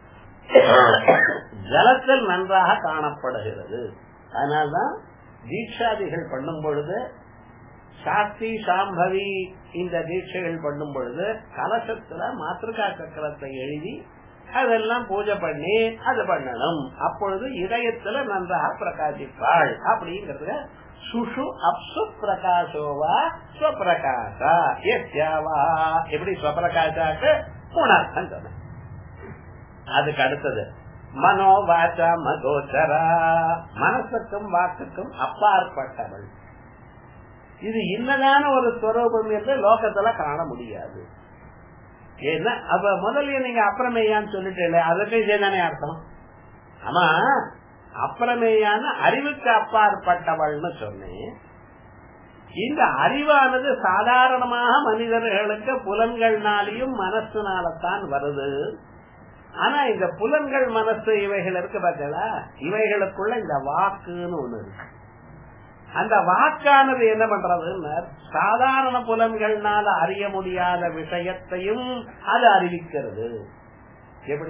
ஜலத்தில் நன்றாக காணப்படுகிறது. அதனால்தான் தீட்சாதிகள் பண்ணும் பொழுது, சாஸ்தி சாம்பவி இந்த தீட்சைகள் பண்ணும் பொழுது கலசத்துல மாத்திருக்கா சக்கரத்தை எழுதி அதெல்லாம் பூஜை பண்ணி அது பண்ணணும். அப்பொழுது இதயத்துல நன்றாக பிரகாசிப்பாள். அப்படிங்கறது சுஷு அப்சு பிரகாசோவா ஸ்வப்பிரகாசா எஸ்யாவா. எப்படி ஸ்வப்பிரகாசாக்கு மூணார்த்தம் சொன்ன. அதுக்கு அடுத்தது மனோவாச்சா மகோச்சரா, மனசுக்கும் வாக்குக்கும் அப்பாற்பட்டவள். இது இன்னதான ஒரு ஸ்வரூபம் என்று லோகத்துல காண முடியாது. ஏன்னா அப்ப முதல்ல நீங்க அப்புறமேயான்னு சொல்லிட்டு அதுக்கு இதேதானே அர்த்தம். ஆமா, அப்புறமேயான அறிவுக்கு அப்பாற்பட்டவள்னு சொன்னேன். இந்த அறிவானது சாதாரணமாக மனிதர்களுக்கு புலன்கள்னாலையும் மனசுனால்தான் வருது. ஆனா இந்த புலன்கள் மனசு இவைகள் இருக்கு பார்த்தா, இவைகளுக்குள்ள இந்த வாக்குன்னு ஒண்ணு இருக்கு. அந்த வாக்கானது என்ன பண்றதுன்னு சாதாரண புலன்கள்னால அறிய முடியாத விஷயத்தையும் அது அறிவிக்கிறது. எப்படி?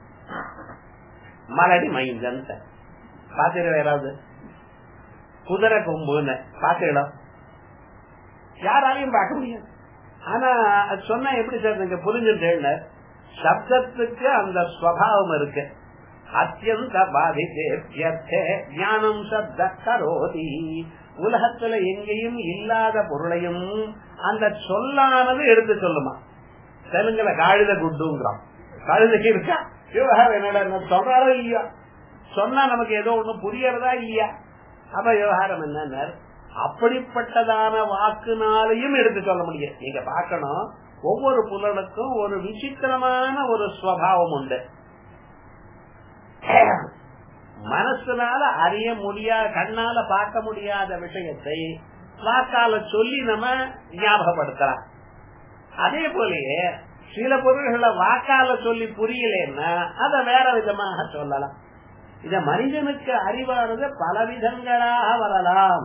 மலடி மைந்தன் பாத்துட, யாராவது குதிரை கொம்புன்னு பாத்துக்கலாம், யாராலையும் பார்க்க முடியாது. ஆனா சொன்னா எப்படி சார் நீங்க புரிஞ்சுட்டேன்னு, சப்தத்துக்கு அந்த ஸ்வபாவம் இருக்கு. அத்தியந்த பாதித்தே ஞானம் சப்த கரோதி. உலகத்துல எங்கேயும் இல்லாத பொருளையும் அந்த சொல்லானது எடுத்து சொல்லுமா. தெலுங்குல காழித குட்டுங்கிறோம். கழுதைக்கு இருக்கா விவகாரம் என்னடா சொல்றாரோ இல்லையா, சொன்னா நமக்கு ஏதோ ஒண்ணு புரியறதா இல்லையா. அப்ப விவகாரம் என்ன, அப்படிப்பட்டதான வாக்குனாலையும் எடுத்து சொல்ல முடியும். நீங்க பார்க்கணும், ஒவ்வொரு புலனுக்கும் ஒரு விசித்திரமான ஒரு ஸ்வபாவம் உண்டு. மனசுனால அறிய முடியாத, கண்ணால பார்க்க முடியாத விஷயத்தை வாக்கால சொல்லி நம்ம ஞாபகப்படுத்தலாம். அதே போலயே சில பொருள்களை வாக்கால சொல்லி புரியலன்னா அத வேற விதமாக சொல்லலாம். இத மனிதனுக்கு அறிவானது பல விதங்களாக வரலாம்.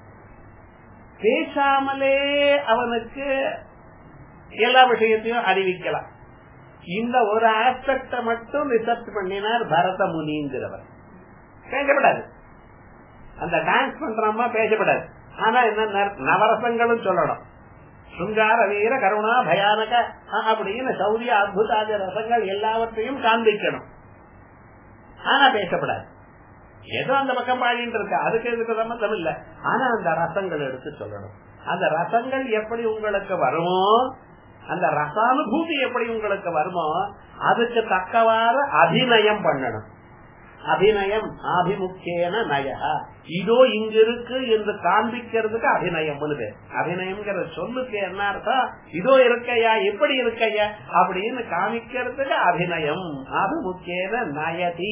பேசாமலே அவனுக்கு எல்லா விஷயத்தையும் அறிவிக்கலாம். இந்த ஒரு ஆஸ்பெக்ட மட்டும் ரிசர்ச் பண்ணினார் பரத முனிங்கிறவர். பேசப்படாது, அந்த டான்ஸ் பண்றமா பேசப்படாது. ஆனா என்ன நவரசங்களும் சொல்லணும். சுங்கார வீர கருணா பயானக அப்படின்னு சௌரிய அத்புதாதி ரசங்கள் எல்லாவற்றையும் காண்பிக்கணும். ஆனா பேசப்படாது. ஏதோ அந்த பக்கம் பாடிட்டு இருக்க, அதுக்கு எதுக்கு சம்பந்தம் இல்ல. ஆனா அந்த ரசங்கள் எடுத்து சொல்லணும். அந்த ரசங்கள் எப்படி உங்களுக்கு வருமோ, அந்த ரசானுபூதி எப்படி உங்களுக்கு வருமோ அதுக்கு தக்கவாறு அபிநயம் பண்ணணும். அபிநயம் ஆபிமுக்கியன நய, இதோ இங்க இருக்கு என்று காண்பிக்கிறதுக்கு அபிநயம். அபிநயம்ங்கிற சொல்லுக்கு என்ன அர்த்தம், இதோ இருக்கையா எப்படி இருக்கையா அப்படின்னு காமிக்கிறதுக்கு அபிநயம். ஆபிமுக்கியன நயதி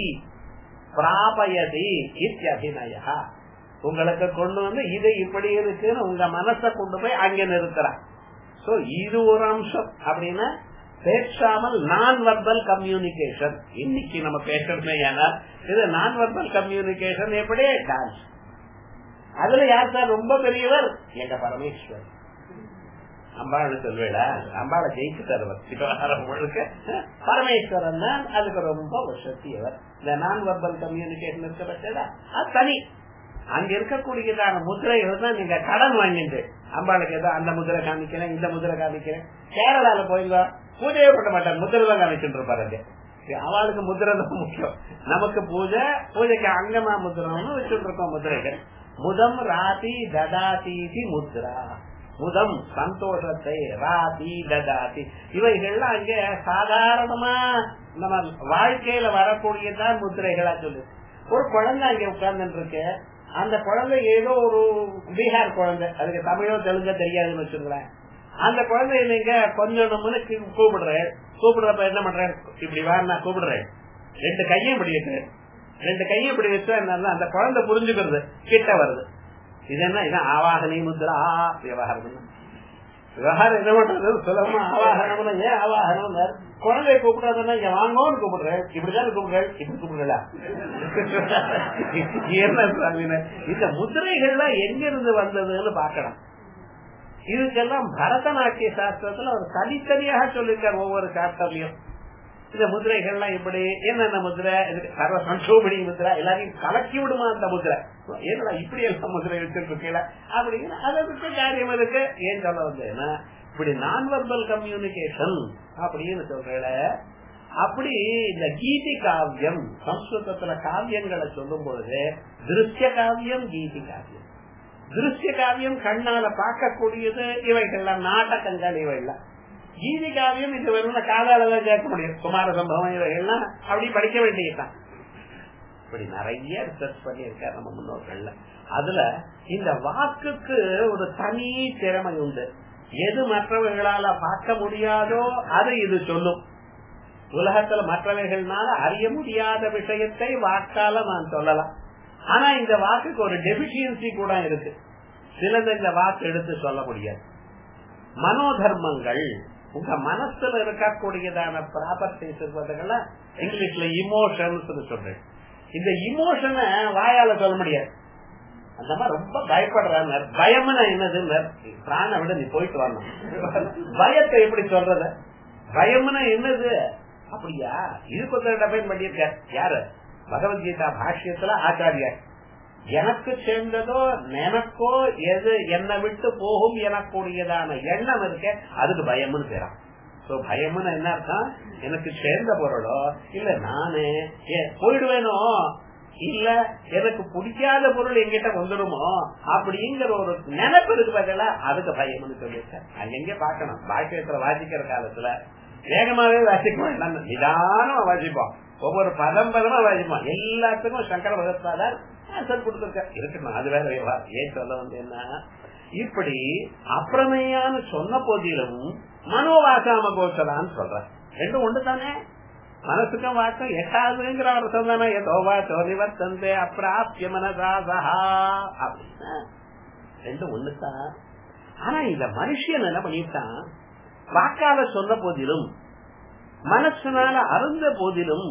பிராபயதி இத்யபிநய. உங்களுக்கு கொண்டு வந்து இது இப்படி இருக்குன்னு உங்க மனசை கொண்டு போய் அங்க நிறுத்துறான். இது ஒரு அம்சம். அப்படின்னா பேசாமல் நான் வர்பல் கம்யூனிகேஷன் இன்னைக்கு நம்ம பேசணுமே. ஏன்னா இது நான் வர்பல் கம்யூனிகேஷன். எப்படி டான்ஸ், அதுல யார் சார் ரொம்ப பெரியவர்? எங்க பரமேஸ்வர். அம்பாள் சொல்வேட, அம்பாளை ஜெயிச்சு தருவர் முழுக்க பரமேஸ்வரன் தான். அதுக்கு ரொம்ப சக்தியவர். இந்த நான் வர்பல் கம்யூனிகேஷன் இருக்க பட்சா அது தனி. அங்க இருக்கக்கூடியதான முதிரைகள் தான் நீங்க கடன் வாங்கிட்டு அம்பாளுக்கு ஏதோ அந்த முதிரை காமிக்கிறேன் இந்த முதிரை காமிக்கிறேன். கேரளால போயிருந்தா பூஜையே பண்ண மாட்டாங்க, முதிரை தான் காமிச்சுட்டு இருப்பாரு. அவளுக்கு முதிரை தான் முக்கியம். நமக்கு பூஜைக்கு அங்கமா முதிரம்னு வச்சுட்டு இருக்கோம். முதிரைகள் முதம் ராதி ததாதி முத்ரா. முதம் சந்தோஷத்தை, ராதி ததாதி இவைகள்லாம் அங்க சாதாரணமா நம்ம வாழ்க்கையில வரக்கூடியதான் முதிரைகளா சொல்லு. ஒரு குழந்தை அங்க உட்கார்ந்துட்டு இருக்கு. அந்த குழந்தை ஏதோ ஒரு பீகார் குழந்தை, அதுக்கு தமிழோ தெலுங்கோ தெரியாதுன்னு வச்சுங்களேன். அந்த குழந்தைய நீங்க கொஞ்சம் கூப்பிடுறேன். கூப்பிடுறப்ப என்ன பண்றேன், இப்படி வா நான் கூப்பிடுறேன், ரெண்டு கையும் இப்படி வைக்கிறேன். ரெண்டு கையும் இப்படி வச்சா என்ன, அந்த குழந்தை புரிஞ்சுக்கிறது, கிட்ட வருது. இது என்ன, இதான் ஆவாகனி முத்ரா. விவகாரம் விவகாரம் என்ன பண்றது சுலபமா ஆவாகனம். ஏன் ஆவாகனம், குழந்தைய கூப்பிடாதுன்னா இங்க வாங்கன்னு கூப்பிடுறேன், இப்படிதான் கூப்பிடுறேன், இப்படி கூப்பிடல. என்ன சாமி, இந்த முதிரைகள்லாம் எங்க இருந்து வந்ததுன்னு பாக்கணும். இதுக்கெல்லாம் பரதநாட்டிய சாஸ்திரத்துல ஒரு தனித்தனியாக சொல்லிருக்காரு ஒவ்வொரு சாப்டர்லயும். இந்த முதிரைகள்லாம் இப்படி என்னென்ன முதிரை, சர்வ சந்தோபடி முதிரை, எல்லாரையும் கலக்கி விடுமா அந்த முதிரை. ஏன்னா இப்படி எல்லாம் முதிரை வச்சிருக்கீங்களா அப்படின்னு அதற்கு காரியம் இருக்கு. ஏன் சொல்ல வந்தேன்னா இப்படி நான் வர்பல் கம்யூனிகேஷன் அப்படின்னு சொல்ற அப்படி இந்த கீதி காவியம் சம்ஸ்கிருதத்துல காவியங்களை சொல்லும் பொழுது திருஷ்ய காவியம் கீதி காவியம். திருஷ்ய காவியம் கண்ணால பார்க்கக்கூடியது, இவைகள்லாம் நாடகங்கள். இவைகள்லாம் கீதி காவியம் இது வெறும் காதால கேட்க முடியும். குமார சம்பவம் இவைகள்லாம் அப்படி படிக்க வேண்டியதுதான். இப்படி நிறைய ரிசர்ச் பண்ணி இருக்காரு நம்ம முன்னோர்கள்ல. அதுல இந்த வாக்குக்கு ஒரு தனி திறமை உண்டு. எது மற்றவர்களால பார்க்க முடியாதோ அது இது சொல்லும். உலகத்துல மற்றவர்களால அறிய முடியாத விஷயத்தை வாக்கால நான் சொல்லலாம். ஆனா இந்த வாக்குக்கு ஒரு டெபிஷியன்சி கூட இருக்கு. சிலது இந்த வாக்கு எடுத்து சொல்ல முடியாது. மனோதர்மங்கள், உங்க மனசுல இருக்கக்கூடியதான ப்ராப்பர்ட்டிஸ் இருப்பதுல இங்கிலீஷ்ல இமோஷன்ஸ் சொல்றேன். இந்த இமோஷனை வாயால சொல்ல முடியாது. அந்த மாதிரி ரொம்ப பயப்படுறாங்க. பயம்னா என்னது? பிராண விட நீ போயிட்டு வரணும். பயத்தை எப்படி சொல்றது? பயம்னா என்னது? அப்படியா? இது கொஞ்சம் டபைன் பண்ணியிருக்க யாரு? பகவத்கீதா பாஷ்யத்துல ஆச்சாரியார். எனக்கு சேர்ந்ததோ எனக்கோ எது என்னை விட்டு போகும் எனக்கூடியதான எண்ணம் இருக்க அதுக்கு பயம்னு பேரான். பயம்னு என்ன அர்த்தம்? எனக்கு சேர்ந்த பொருளோ இல்ல நானு போயிடுவேனோ இல்ல எனக்கு பிடிக்காத பொருள் எங்கிட்ட வந்துடுமோ அப்படிங்கிற ஒரு நினைப்பு இருக்கு பார்த்தா அதுக்கு பயம்னு சொல்லியிருக்கேன். அங்கங்க பாக்கணும். பாக்கியத்துல வாசிக்கிற காலத்துல வேகமாவே வாசிக்க வேண்டாம், நிதானமா வாசிப்போம். ஒவ்வொரு பதம் பதமா வாசிப்போம். எல்லாத்துக்கும் சங்கர பகவத்பாதர் ஆன்சர் கொடுத்திருக்க இருக்கணும். அது வேற ஏன் சொல்ல வந்து என்ன, இப்படி அப்பிரமையான்னு சொன்ன போதிலும் மனோவாசாம கோச்சலான்னு சொல்ற. ரெண்டும் ஒன்று தானே. மனசுக்கும் வாக்கம் எட்டாவதுங்கிற அர்த்தம் தானே. ஏதோவா சோதிவர்த்தந்தே அப்பிராப்திய மனசாசா அப்படின்னா ரெண்டும் ஒண்ணுதான். ஆனா இந்த மனுஷன் என்ன பண்ணிட்டான், வாக்கால சொன்ன போதிலும் மனசுனால அருந்த போதிலும்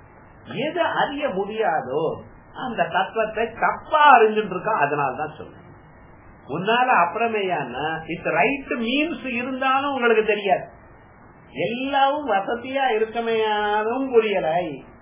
எது அறிய முடியாதோ அந்த தத்துவத்தை தப்பா அறிஞ்சுட்டு இருக்கான். அதனால்தான் சொல்றேன். உன்னால அப்புறமேயான இட் ரைட் மீன்ஸ் இருந்தாலும் உங்களுக்கு தெரியாது. எல்லாம் வசதியா இருக்கமையானும் புரியலை.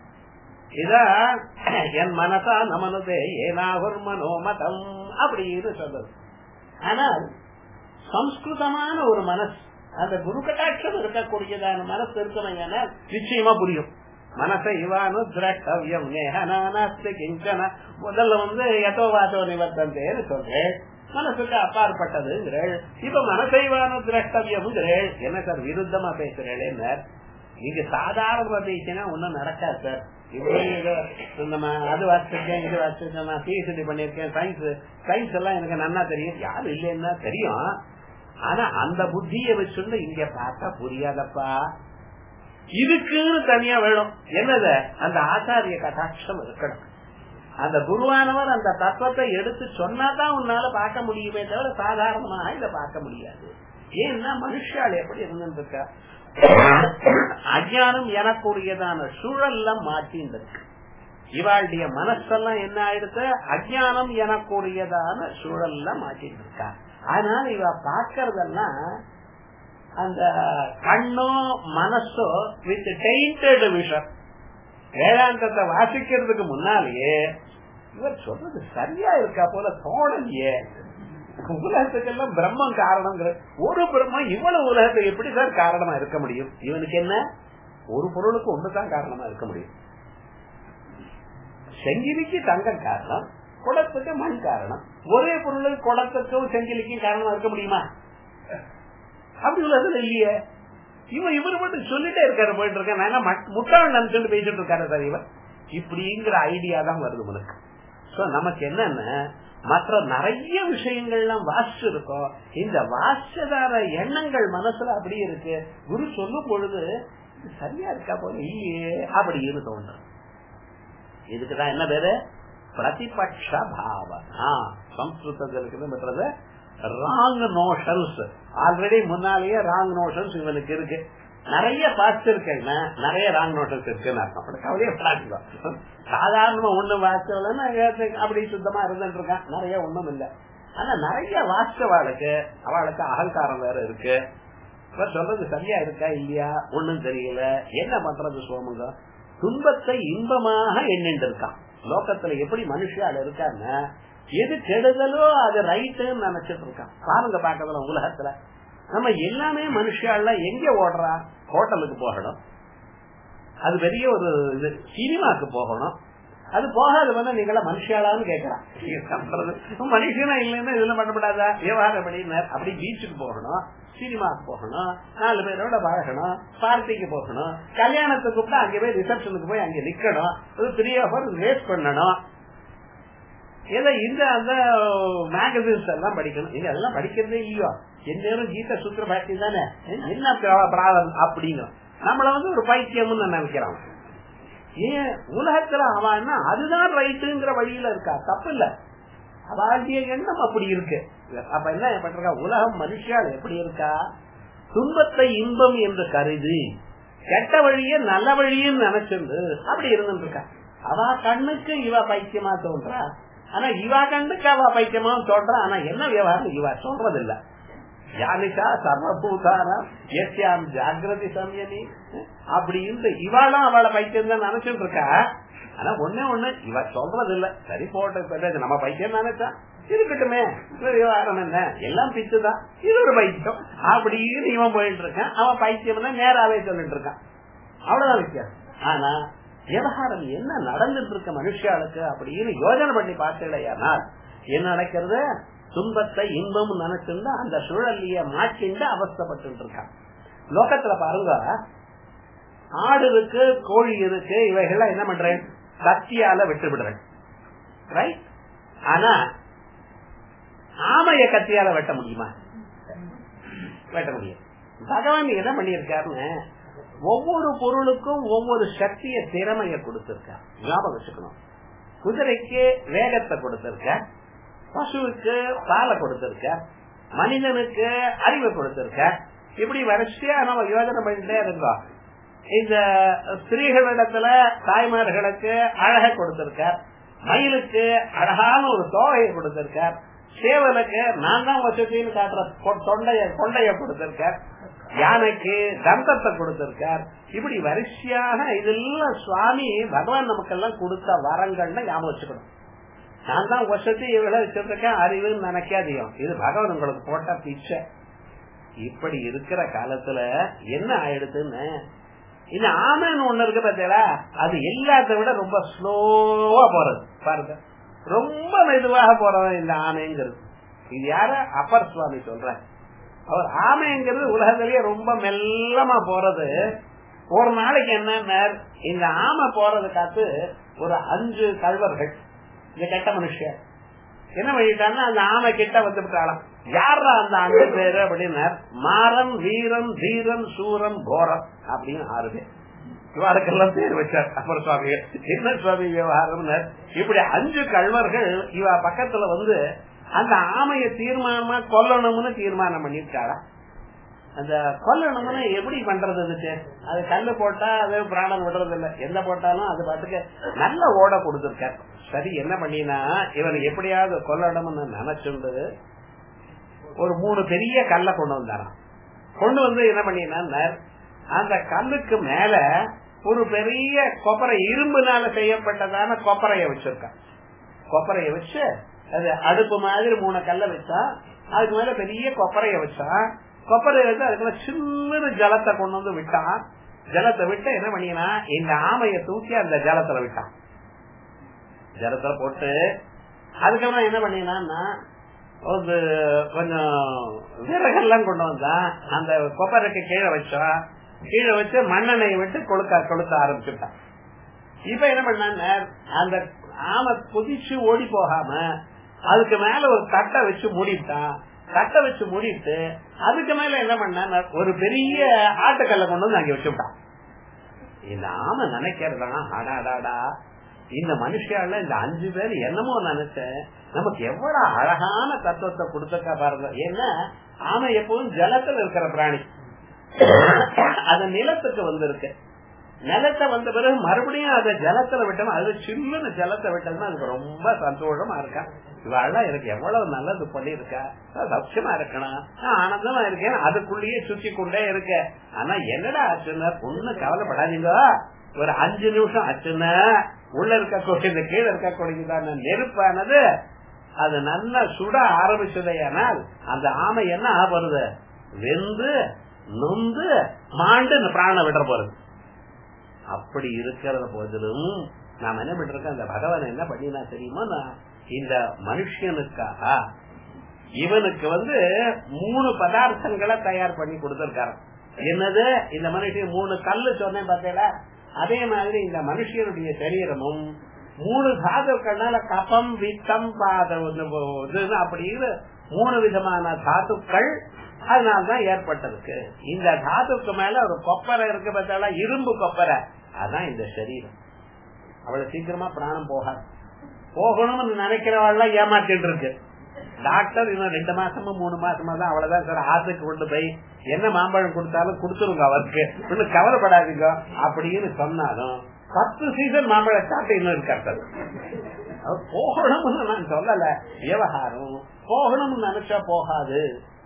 இதான் என் மனசா நமனதே ஏனாகும் மனோமதம் அப்படின்னு சொல்றது. ஆனால் சம்ஸ்கிருதமான ஒரு மனசு, அந்த குரு கட்டாட்சம் இருக்கக்கூடியதான மனசு இருக்கமையான நிச்சயமா புரியும். மனசை இவானு திரட்டவியம் நேஹனாஸ்தி கிஞ்சன. முதல்ல யதோவாசோ நிவர்த்தந்தேன்னு சொல்றேன். மனசுக்கு அப்பாற்பட்டதுங்கிறேள். இப்ப மனசைவான திரஷ்டவியம்ங்கிறேள். என்ன சார் விருத்தமா பேசுறேன்? நீங்க சாதாரணமா பேசினா ஒன்னும் நடக்காது சார். இவ்வளவு அது வாசிச்சிருக்கேன், இது வாசிச்சிருக்கேன், நான் பிஹெச்டி பண்ணிருக்கேன், சயின்ஸ் எல்லாம் எனக்கு நன்னா தெரியும். யாரும் இல்லைன்னா தெரியும். ஆனா அந்த புத்தியை வச்சுட்டு இங்க பார்த்தா புரியாதப்பா. இதுக்குன்னு தனியா வேணும். என்னது? அந்த ஆச்சாரிய கட்டாட்சம் இருக்கணும். அந்த குருவானவர் அந்த தத்துவத்தை எடுத்து சொன்னாதான் உன்னால பார்க்க முடியுமே தவிர சாதாரணமாக இதை பார்க்க முடியாது. ஏன்னா மனுஷால் எப்படி இருந்துருக்கா, அஞ்ஞானம் எனக்கூடியதான சூழல்ல மாட்டின்னு இவாளுடைய மனசெல்லாம் என்ன ஆயிடுச்சு, அஞ்ஞானம் எனக்கூடியதான சூழல்ல மாட்டின்னு இருக்கா. அதனால இவ பார்க்கறதெல்லாம் அந்த கண்ணோ மனசோ வித் டெயின்டட் விஷன். வேதாந்தத்தை வாசிக்கிறதுக்கு முன்னாலேயே இவர் சொல்றது சரியா இருக்கா போல தோணலையே. உலகத்துக்கெல்லாம் பிரம்மம் காரணம். ஒரு பிரம்மம் இவ்வளவு உலகத்தை எப்படி சார் காரணமா இருக்க முடியும்? இவனுக்கு என்ன, ஒரு பொருளுக்கு ஒன்றுதான் காரணமா இருக்க முடியும். செங்கிலிக்கு தங்கம் காரணம், குடத்துக்கு மண் காரணம். ஒரே பொருளுக்கு குடத்துக்கும் செங்கிலிக்கும் காரணமா இருக்க முடியுமா? அப்படி உலகத்துல இல்லையே. இவர் மட்டும் சொல்லிட்டே இருக்காரு, போயிட்டு இருக்கேன், முட்டாள் நினைச்சுட்டு பேசிட்டு இருக்காரு சார் இவர். இப்படிங்கிற ஐடியா தான் வருது உனக்கு. நமக்கு என்னன்னா மற்ற நிறைய விஷயங்கள்லாம் வாசிச்சு இருக்கோம். இந்த வாசிச்சதான எண்ணங்கள் மனசுல அப்படி இருக்கு. குரு சொல்லும் பொழுது சரியா இருக்கா போல இல்லையே அப்படின்னு தோன்றும். இதுக்குதான் என்ன பேரு? பிரதிபட்ச பாவனா. சம்ஸ்கிருதத்தில் பெற்றது ராங் நோஷன்ஸ். ஆல்ரெடி முன்னாலேயே ராங் நோஷன்ஸ் இவனுக்கு இருக்கு. நிறைய பார்த்திருக்கேன், நிறைய ராங் நோட்டஸ் இருக்குன்னு அர்த்தம். கவலையே பார்க்கலாம். சாதாரணமா ஒண்ணு வாசிச்சவளன்னு அப்படி சுத்தமா இருந்துட்டு இருக்கான், நிறைய ஒண்ணும் இல்ல. ஆனா நிறைய வாசிச்சவாளுக்கு அவளுக்கு அகங்காரம் வேற இருக்கு. சொல்றது சரியா இருக்கா இல்லையா ஒண்ணும் தெரியல. என்ன பண்றது? சோமுங்க துன்பத்தை இன்பமாக எண்ணிட்டு இருக்கான். லோகத்துல எப்படி மனுஷால இருக்கான்னு எது கெடுதலோ அது ரைட்டுன்னு நினைச்சிட்டு இருக்கான். பாருங்க பாக்கல உலகத்துல நம்ம எல்லாமே மனுஷால எங்க ஓடுறா? ஹோட்டலுக்கு போகணும், அது பெரிய ஒரு இது. சினிமாக்கு போகணும், அது போகாது பண்ண நீங்களா மனுஷாலான்னு கேட்கலாம். மனுஷனா இல்லைன்னா இதுல பண்ணப்படாதா விவகாரம் பண்ணினார். அப்படி பீச்சுக்கு போகணும், சினிமாக்கு போகணும், 4 பேரோட பழகணும், பார்ட்டிக்கு போகணும், கல்யாணத்துக்கு கூப்பிட்டா அங்கே போய் ரிசப்ஷனுக்கு போய் அங்கே நிக்கணும், ஒரு 3 hours வேஸ்ட் பண்ணணும். ஏதோ இந்த அந்த மேகசின்ஸ் எல்லாம் படிக்கணும். நீங்க அதெல்லாம் படிக்கிறதே இல்லையோ, எந்நேரம் கீத சூத்திர பாட்டி தானே, என்ன பிராதம் அப்படிங்க நம்மள ஒரு பைத்தியம்னு நினைக்கிறான். ஏன் உலகத்துல அவன் அதுதான் ரைட்டுங்கிற வழியில இருக்கா, தப்பு இல்ல, அவாண்டிய எண்ணம் அப்படி இருக்கு. அப்ப என்ன பண்றா, உலகம் மனுஷால் எப்படி இருக்கா, துன்பத்தை இன்பம் என்று கருதி கெட்ட வழிய நல்ல வழியும் நினைச்சிருந்து அப்படி இருந்துட்டு இருக்கா. அவ கண்ணுக்கு இவ பைத்தியமா தோன்றா, ஆனா இவா கண்ணுக்கு அவ பைத்தியமா தோன்றா. ஆனா என்ன விவகாரம் இவ சொல்றதில்ல. யானிகா சர்வபூதானம் எஸ்யாம் ஜாகிரதி சமயனி அப்படின்னு இவாளும் அவளை பைத்தியம் தான் நினைச்சுட்டு இருக்கா. ஆனா ஒண்ணு இவ சொல்றது இல்ல. சரி போட்ட நம்ம பைத்தியம் நினைச்சா இருக்கட்டுமே, விவகாரம் என்ன, எல்லாம் பிச்சுதான், இது ஒரு பைத்தியம் அப்படின்னு இவன் போயிட்டு இருக்கான். அவன் பைத்தியம் நேராவே சொல்லிட்டு இருக்கான். அவ்வளவுதான் வித்தியாசம். ஆனா விவகாரம் என்ன நடந்துட்டு இருக்க மனுஷாளுக்கு அப்படின்னு யோஜனை பண்ணி பார்த்தேனால் என்ன நடக்கிறது, துன்பத்தை இன்பம் நினைச்சுட்டு அந்த சூழலிய மாற்றிண்டு அவஸ்தப்பட்டு இருக்கான். லோகத்துல பாருங்க, ஆடு இருக்கு, கோழி இருக்கு, இவைகள்லாம் என்ன பண்றேன், கத்தியால வெட்டு விடுறேன், ரைட். ஆனா ஆமைய கத்தியால வெட்ட முடியுமா? வெட்ட முடியும். பகவான் என்ன பண்ணிருக்காருன்னு ஒவ்வொரு பொருளுக்கும் ஒவ்வொரு சக்திய திறமைய கொடுத்திருக்கார். ஞாபகம் வச்சுக்கணும். குதிரைக்கு வேகத்தை கொடுத்திருக்க, பசுவுக்கு பாலை கொடுத்திருக்க, மனிதனுக்கு அறிவை கொடுத்திருக்க. இப்படி வரிசையா நம்ம யோஜனை பண்ணிட்டே இருந்தோம். இந்த ஸ்திரீகளிடத்துல தாய்மார்களுக்கு அழக கொடுத்திருக்க, மயிலுக்கு அழகான ஒரு தோகையை கொடுத்திருக்க, சேவலுக்கு நான் தான் வசதின்னு காட்டுற கொண்டைய கொடுத்திருக்க, யானைக்கு தந்தத்தை கொடுத்திருக்கார். இப்படி வரிசையாக இதெல்லாம் சுவாமி பகவான் நமக்கெல்லாம் கொடுத்த வரங்கள்னு ஞாபகம் வச்சுக்கணும். நான் தான் வசதி இவ்வளவு வச்சிருக்கேன் அறிவுன்னு நினைக்காதையும், இது பகவான் உங்களுக்கு போட்ட பிச்சை. இப்படி இருக்கிற காலத்துல என்ன ஆயிடுதுன்னு, இந்த ஆமைன்னு ஒண்ணு இருக்கு பார்த்தீங்களா, அது எல்லாத்த விட ரொம்ப ஸ்லோவா போறது பாருங்க, ரொம்ப மெதுவாக போறது இந்த ஆமைங்கிறது. இது யார அப்பர் சுவாமி சொல்ற. அவர் ஆமைங்கிறது உலகத்திலேயே ரொம்ப மெல்லமா போறது. ஒரு நாளைக்கு என்ன, இந்த ஆமை போறது காத்து ஒரு 5 கள்வர்கள், இந்த கெட்ட மனுஷன் என்ன பண்ணிட்டாங்கன்னா அந்த ஆமை கிட்ட வந்து விட்டாலாம். யாரா அந்த 5 பேரு அப்படின்னா, மாறன், வீரன், தீரன், சூரன், கோரன் அப்படின்னு 6 பேர். இவாருக்கெல்லாம் பேர் வச்சார் அப்பர் சுவாமி. என்ன சுவாமி விவகாரம், இப்படி 5 கள்வர்கள் இவ பக்கத்துல வந்து அந்த ஆமைய தீர்மானமா கொல்லணும்னு தீர்மானம் பண்ணிருக்காளா. அந்த கொல்லணும்னு எப்படி பண்றது, அது கல்லு போட்டா அது பிராணம் விடுறது இல்ல, எந்த போட்டாலும் அது பாட்டுக்கு நல்ல ஓட கொடுத்திருக்காரு. சரி என்ன பண்ணினா, இவனை எப்படியாவது கொல்லணும்னு நினைச்சுண்டு ஒரு 3 பெரிய கல்லை கொண்டு வந்தாராம். கொண்டு வந்து என்ன பண்ணினா, அந்த கல்லுக்கு மேல ஒரு பெரிய கொப்பரை, இரும்புனால செய்யப்பட்டதான கொப்பரைய வச்சிருக்கான். கொப்பரைய வச்சு அது அடுப்பு மாதிரி 3 கல்ல வச்சா, அதுக்கு மேல பெரிய கொப்பரைய வச்சா, கொப்பரைய வச்சு அதுக்குள்ள சின்ன ஜலத்தை கொண்டு வந்து விட்டான். ஜலத்தை விட்டு என்ன பண்ணினா, இந்த ஆமைய தூக்கி அந்த ஜலத்துல விட்டான். ஜலத்துல போட்டு அதுக்கப்புறம் என்ன பண்ணினா, ஒரு கொஞ்சம் விறகெல்லாம் கொண்டு வந்தான், அந்த கொப்பரைக்கு கீழே வச்சா, கீழே வச்சு மண்ணெண்ணெயை விட்டு கொளுத்த ஆரம்பிச்சுட்டான். இப்ப என்ன பண்ண, அந்த ஆமை குதிச்சு ஓடி போகாம அதுக்கு மேல ஒரு தட்டை வச்சு மூடிட்டான். தட்டை வச்சு மூடிட்டு அதுக்கு மேல என்ன பண்ண, ஒரு பெரிய ஆட்டுக்கல்ல கொண்டு வந்து அங்க வச்சுட்டான். இந்த ஆமை நினைக்கிறதா, அடாடாடா இந்த மனுஷால இந்த 5 பேர் என்னமோ நினைச்சேன், நமக்கு எவ்வளவு அழகான தத்துவத்தை கொடுத்துக்கா பாருங்க. ஏன்னா ஆமை எப்பவும் ஜலத்துல இருக்கிற பிராணி, அது நிலத்துக்கு வந்திருக்கு. நிலத்தை வந்த பிறகு மறுபடியும் அதை ஜலத்துல விட்டோம், அது சின்ன ஜலத்தை விட்டதுன்னா அதுக்கு ரொம்ப சந்தோஷமா இருக்கா. இவாள் எனக்கு எவ்வளவு நல்லது பண்ணிருக்கா, சௌக்கியமா இருக்கணும், ஆனந்தமா இருக்கேன், அதுக்குள்ளேயே சுத்தி கொண்டே இருக்க. ஆனா என்னடா ஆச்சுன்னா, ஒண்ணு கவலைப்படாதீங்க, ஒரு 5 நிமிஷம் ஆச்சுன்னா உள்ள இருக்கக்கூடிய கீழே இருக்கக்கூடியதான நெருப்பானது அது நல்லா சுட ஆரம்பிச்சதையானால் அந்த ஆமை என்ன ஆகுறது, வெந்து நொந்து மாண்டு பிராணம் விட போறது. அப்படி இருக்கிற போதிலும் நாம என்ன பண்றோம், அந்த பகவான் என்ன பண்ணினா தெரியுமா, இந்த மனுஷனுக்காக இவனுக்கு 3 பதார்த்தங்களை தயார் பண்ணி கொடுத்திருக்காரு. என்னது, இந்த மனுஷன் 3 கல்லு சொன்னேன் பார்த்தீங்களா, அதே மாதிரி இந்த மனுஷனுடைய சரீரமும் 3 தாதுக்கள்னால கபம் வித்தம் பாதம் அப்படின்னு 3 விதமான தாத்துக்கள் அதனால்தான் ஏற்பட்டிருக்கு. இந்த தாத்துக்கு மேல ஒரு கொப்பரை இருக்கு பார்த்தா, இரும்பு கொப்பரை, அதான் இந்த சரீரம். அவ்வளவு சீக்கிரமா பிராணம் போகாது. போகணும்னு நினைக்கிறவள் ஏமாத்திட்டு இருக்கு. டாக்டர் இன்னும் 2 மாசமா 3 மாசமா தான், அவ்வளவுதான் சார், ஆசைக்கு கொண்டு போய் என்ன மாம்பழம் கொடுத்தாலும் கொடுத்துருங்க, அவருக்கு இன்னும் கவலைப்படாதீங்க அப்படின்னு சொன்னாலும் 10 சீசன் மாம்பழம் சாப்பிட்டு இன்னும் இருக்காரு. போகணும்னு நான் சொல்லல, விவகாரம் போகணும்னு நினைச்சா போகாது.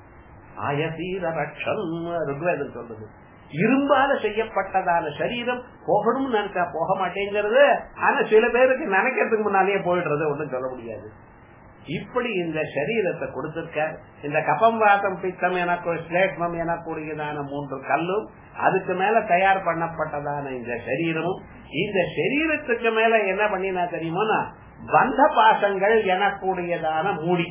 ஆயசீர ரட்சம் ருக்வேதம் சொல்றது. இரும்பால செய்யப்பட்டதான சரீரம் போகணும்னு நினைச்சா போக மாட்டேங்கிறது. ஆனா சில பேருக்கு நினைக்கிறதுக்கு முன்னாலேயே போயிடுறது, ஒண்ணும் சொல்ல முடியாது. இப்படி இந்த சரீரத்தை கொடுத்திருக்க. இந்த கபம் வாதம் பித்தம் எனக்கு ஸ்லேட்மம் எனக்கூடியதான 3 கல்லும், அதுக்கு மேல தயார் பண்ணப்பட்டதான இந்த சரீரமும், இந்த சரீரத்துக்கு மேல என்ன பண்ணினா தெரியுமோனா பந்த பாசங்கள் எனக்கூடியதான மூடி,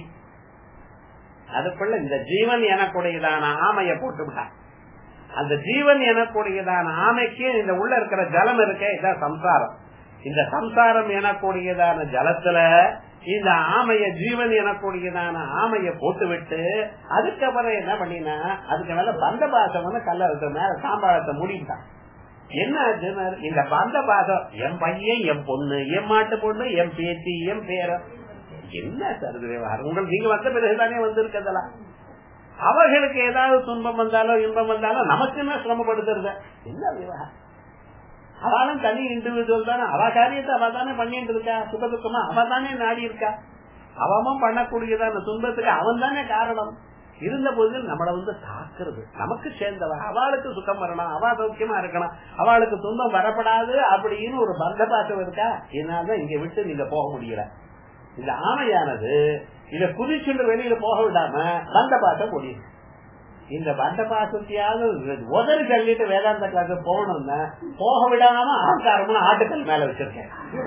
அதுக்குள்ள இந்த ஜீவன் எனக்கூடியதான ஆமைய போட்டு விட்டான். அந்த ஜீவன் எனக்கூடியதான ஆமைக்கு இந்த உள்ள இருக்கிற ஜலம் இருக்க, இதான் சம்சாரம். இந்த சம்சாரம் எனக்கூடியதான ஜலத்துல இந்த ஆமைய ஜீவன் எனக்கூடியதான ஆமைய போட்டு விட்டு, அதுக்கப்புறம் என்ன பண்ணினா அதுக்கு மேல பந்த பாசம் கல்லறுக்கு மேல சாம்பாளத்தை மூடிட்டான். என்ன ஆச்சுன்னா, இந்த பந்த பாசம் என் பையன், என் பொண்ணு, என் மாட்டு பொண்ணு, என் பேத்தி, என் பேரன், என்ன சார் விவகாரம், உங்களுக்கு நீங்க வந்த பிறகுதானே வந்திருக்கதெல்லாம். அவர்களுக்கு ஏதாவது துன்பம் வந்தாலோ இன்பம் வந்தாலோ நமக்கு என்ன சிரமப்படுத்துறது, என்ன விவகாரம். அவளும் தனி இண்டிவிஜுவல் தானே, அவ காரியத்தை அவ தானே பண்ணிட்டு இருக்கா, சுக துக்கமா அவ தானே நாடி இருக்கா, அவமும் பண்ணக்கூடியதான துன்பத்துக்கு அவன் தானே காரணம். இருந்த போது நம்மள தாக்குறது, நமக்கு சேர்ந்தவ, அவளுக்கு சுகம் வரணும், அவ சௌக்கியமா இருக்கணும், அவளுக்கு துன்பம் வரப்படாது அப்படின்னு ஒரு பந்த பாசம் இருக்கா. இதனாலதான் இங்க விட்டு நீங்க போக முடியல. இந்த ஆமையானது இத குதிச்சுட்டு வெளியில போக விடாம பந்த பாசம் முடியும். இந்த பந்த பாசத்தையாவது உதறி தள்ளிட்டு வேதாந்த கிளாஸ் போகணும்னா போக விடாம ஆட்காரம்னு ஆட்டுக்கள் மேல வச்சிருக்கேன்.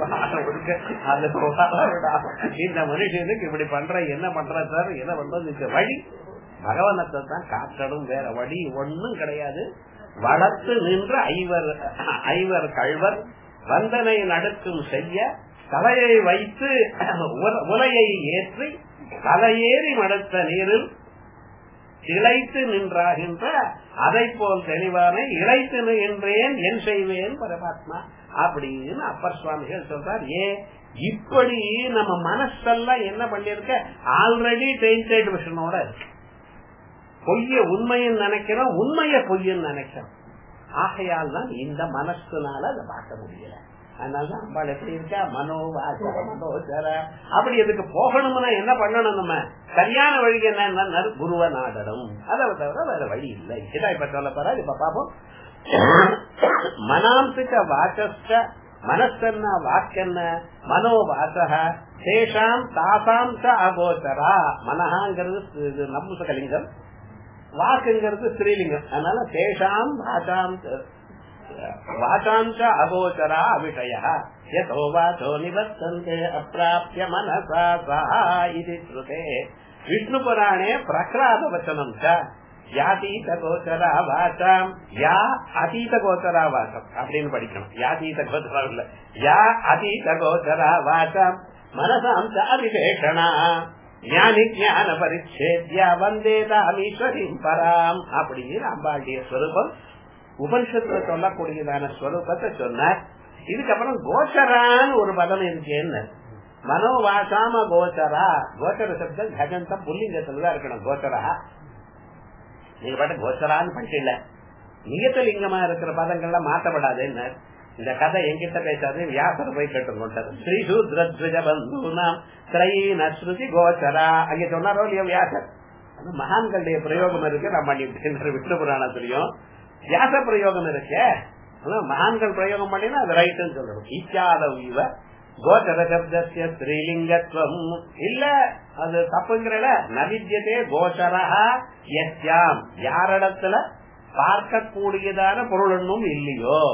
இந்த மனுஷனுக்கு இப்படி பண்ற, என்ன பண்ற சார், என்ன பண்றது, வழி பகவானத்தை தான் காட்டணும், வேற வழி ஒண்ணும் கிடையாது. வளர்த்து நின்ற ஐவர் கழ்வர் வந்தனை நடுக்கும் செய்ய தலையை வைத்து உலையை ஏற்றி தலையேறி மடுத்த நீரில் இழைத்து நின்றாகின்ற அதை போல் தெளிவான இழைத்து நின்றேன் என் செய்வேன் பரமாத்மா அப்படின்னு அப்பர் சுவாமிகள் சொல்றார். இப்படி நம்ம மனசெல்லாம் என்ன பண்ணிருக்க, ஆல்ரெடி டெயின்டட் விஷனோட இருக்கு. பொய்ய உண்மைன்னு நினைக்கிறோம், உண்மைய பொய்யன்னு நினைக்கிறோம். ஆகையால் தான் இந்த மனசுனால அதை பார்க்க முடியல. அதனாலதான் அம்பாள் எப்படி இருக்கா, மனோவாசர மனோச்சர. அப்படி இதுக்கு போகணும்னா என்ன பண்ணணும், நம்ம சரியான வழி என்ன, குருவ நாடனம், அதை தவிர வேற வழி இல்லை. இதான் இப்ப சொல்ல போறா. இப்ப பாப்போம். மனாம்சிக வாச்சஸ்ட, மனசென்ன வாக்கென்ன, மனோவாசக தேஷாம் தாசாம் ச அகோச்சரா. மனஹாங்கிறது நபும்சகலிங்கம், வாக்குங்கிறது ஸ்ரீலிங்கம். அதனால தேஷாம் வாசாம் வாசாஞ்ச அகோச்சரா அவிஷய யதோ வாசோ நிவர்த்தந்தே அப்ராப்ய மனசா சஹா இதி ஸ்ருதே. விஷ்ணு புராணே பிரக்ராத வச்சனம் ச யாதீத கோச்சரா வாசாம் யா அதீத கோச்சரா வாசம் அப்படின்னு படிக்கணும். யாதீத கோச்சரா இல்ல, யா அதீத கோச்சரா வாசாம் மனசாம் ச அவிசேஷணா ஞானி ஞான பரிச்சேத்யா வந்தேதாமீஸ்வரீம் பராம் அப்படின்னு அம்பாளுடைய ஸ்வரூபம் உபனிஷத்துல சொல்லக்கூடியதான ஸ்வரூபத்தை சொன்னார். இதுக்கப்புறம் கோச்சரான்னு ஒரு பதம் இருக்கேன்னு, மனோவாசாம கோச்சரா. கோச்சர சப்தம் கஜந்தம் புல்லிங்கத்துலதான் இருக்கணும். கோச்சரா நீங்க பாட்டு கோச்சரான்னு படிக்கல, நியத்தலிங்கமா இருக்கிற பதங்கள்லாம் மாற்றப்படாதுன்னு. இந்த கதை என்கிட்ட பேசாது, வியாசர் போய் கேட்டுக்கொண்டார். ஸ்ரீசூத்ரஜபந்தூனாம் ஸ்ரீ கோச்சரா அங்க சொன்னாரோ இல்லையோ வியாசர். மகான்களுடைய பிரயோகம் இருக்கு, நம்ம விஷ்ணு புராணத்திலையும் வியாச பிரயோகம் இருக்கு. மகான்கள் பிரயோகம் பண்ணினா அது ரைட்டுன்னு சொல்லணும். இச்சாதவ கோச்சர சப்தஸ்ய ஸ்ரீலிங்கத்துவம் இல்ல, அது தப்புங்கிறல. நவித்யதே கோச்சரா யஸ்யாம், யாரிடத்துல பார்க்கக்கூடியதான பொருள் ஒன்றும் இல்லையோ.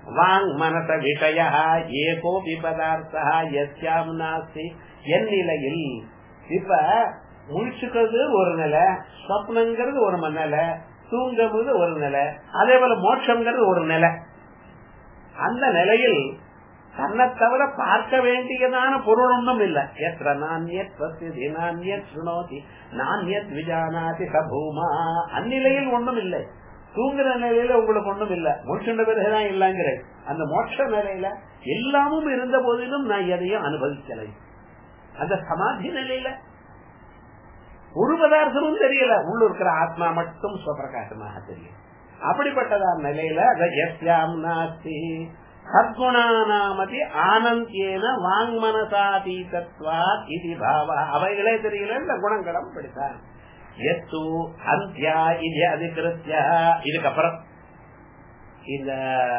வாங் மனச விஷய ஏகோபி பதார்த்தா யஸ்யாம் நாஸ்தி என் நிலையில். இப்ப முழிச்சுக்கிறது ஒரு நிலை, சொப்னங்கிறது ஒரு நிலை, தூங்குறது ஒரு நிலை, அதே போல மோட்சம்ங்கிறது ஒரு நிலை. அந்த நிலையில் தன்னை தவிர பார்க்க வேண்டியதான பொருள் ஒன்றும் இல்லை. எത്ര நான்யத் பிரசித்தி நான்யத் சுனோதி நான்யத் விஜானாதி சபூமா. அந்நிலையில் ஒன்றும் இல்லை. தூங்குற நிலையில உங்களுக்கு ஒன்றும் இல்ல, மோட்ச பிறகுதான் இல்லங்கிற அந்த மோட்ச நிலையில எல்லாமும் இருந்த போதிலும் நான் எதையும் அனுபவிக்கலை. அந்த சமாதி நிலையில ஒரு பதார்த்தமும் தெரியல, உள்ள இருக்கிற ஆத்மா மட்டும் சுவப்பிரகாசமாக தெரியும். அப்படிப்பட்டதான நிலையில யஸ்யாம் நாஸ்தி சத்குணானாமதி ஆனந்தியேன வாங்மனசாதீதத்வாத் இதி பாவ. அவைகளே தெரியல, இந்த குணங்களும் படித்தான். எத்து அந்தியா இது அதிகிருத்யா. இதுக்கப்புறம் இந்த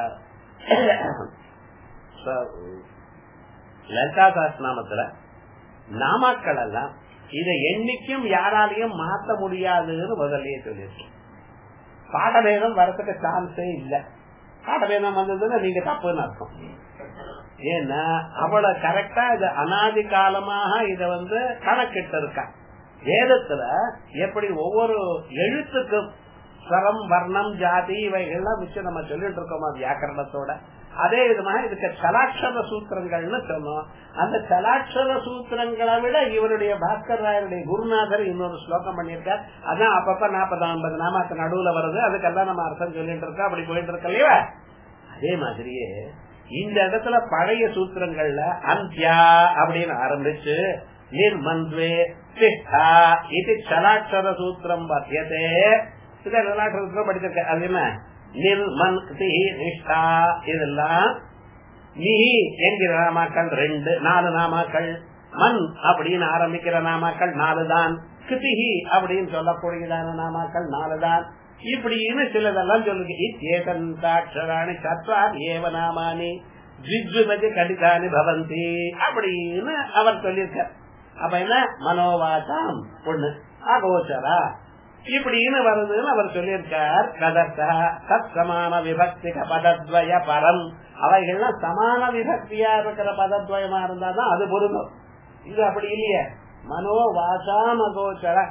லலிதா சஹஸ்ரநாமத்துல நாமாக்கள் எல்லாம் இதை என்னைக்கும் யாராலையும் மாற்ற முடியாதுன்னு முதல்லயே சொல்லிருக்கோம். பாடபேதம் வரத்துக்கு சான்ஸே இல்ல. பாடபேதம் வந்ததுன்னா நீங்க தப்புன்னு அர்த்தம். ஏன்னா அவளை கரெக்டா இது அனாதி காலமாக இத கணக்கிட்டு இருக்கா. வேதத்துல எப்படி ஒவ்வொரு எழுத்துக்கும் ஸ்வரம் வர்ணம் ஜாதி இவைகள்லாம் வச்சு நம்ம சொல்லிட்டு இருக்கோமா வியாக்கரணத்தோட, அதே விதமாக இதுக்கு சலாட்சர சூத்திரங்கள்னு சொன்னோம். அந்த சலாட்சர சூத்திரங்களை விட இவருடைய பாஸ்கர் ராயருடைய குருநாதர் இன்னொரு ஸ்லோகம் பண்ணியிருக்கார். அதான் அப்பப்ப 40-50 நாமத்து நடுவுல வருது, அதுக்கெல்லாம் நம்ம அர்த்தம் சொல்லிட்டு இருக்கோம். அப்படி போயிட்டு இருக்க இல்லையா? அதே மாதிரியே இந்த இடத்துல பழைய சூத்திரங்கள்ல அந்தியா அப்படின்னு ஆரம்பிச்சு நிர்மந்த்வே திஷ்டா இது சலாட்சர சூத்திரம் பத்தியதே. இதை சலாட்சர சூத்திரம் படிச்சிருக்க. அது என்ன நிர்மந்தி நிஷ்டா, இதெல்லாம் நிஹி என்கிற நாமாக்கள் 4 நாமாக்கள், மண் அப்படின்னு ஆரம்பிக்கிற நாமாக்கள் 4 தான், கிருதிஹி அப்படின்னு சொல்லக்கூடியதான நாமாக்கள் 4 தான். இப்படின்னு சிலதெல்லாம் சொல்லுங்க. இத்தேதந்தாட்சராணி சத்வார் ஏவ நாமானி ஜிஜ்ஜுபதி கடிதானி பவந்தி அப்படின்னு அவர் சொல்லியிருக்கார். அப்ப என்ன மனோவாசாம் ஒண்ணு, அகோச்சரா இப்படின்னு வருதுன்னு அவர் சொல்லியிருக்கார். கதர்த்தா தத் சமான விபக்தி பதத்வய பரம். அவைகள்லாம் சமான விபக்தியா இருக்கிற பதத்வயமா இருந்தாதான் அது பொருந்தும். இது அப்படி இல்லையே, மனோவாசாம் அகோச்சரா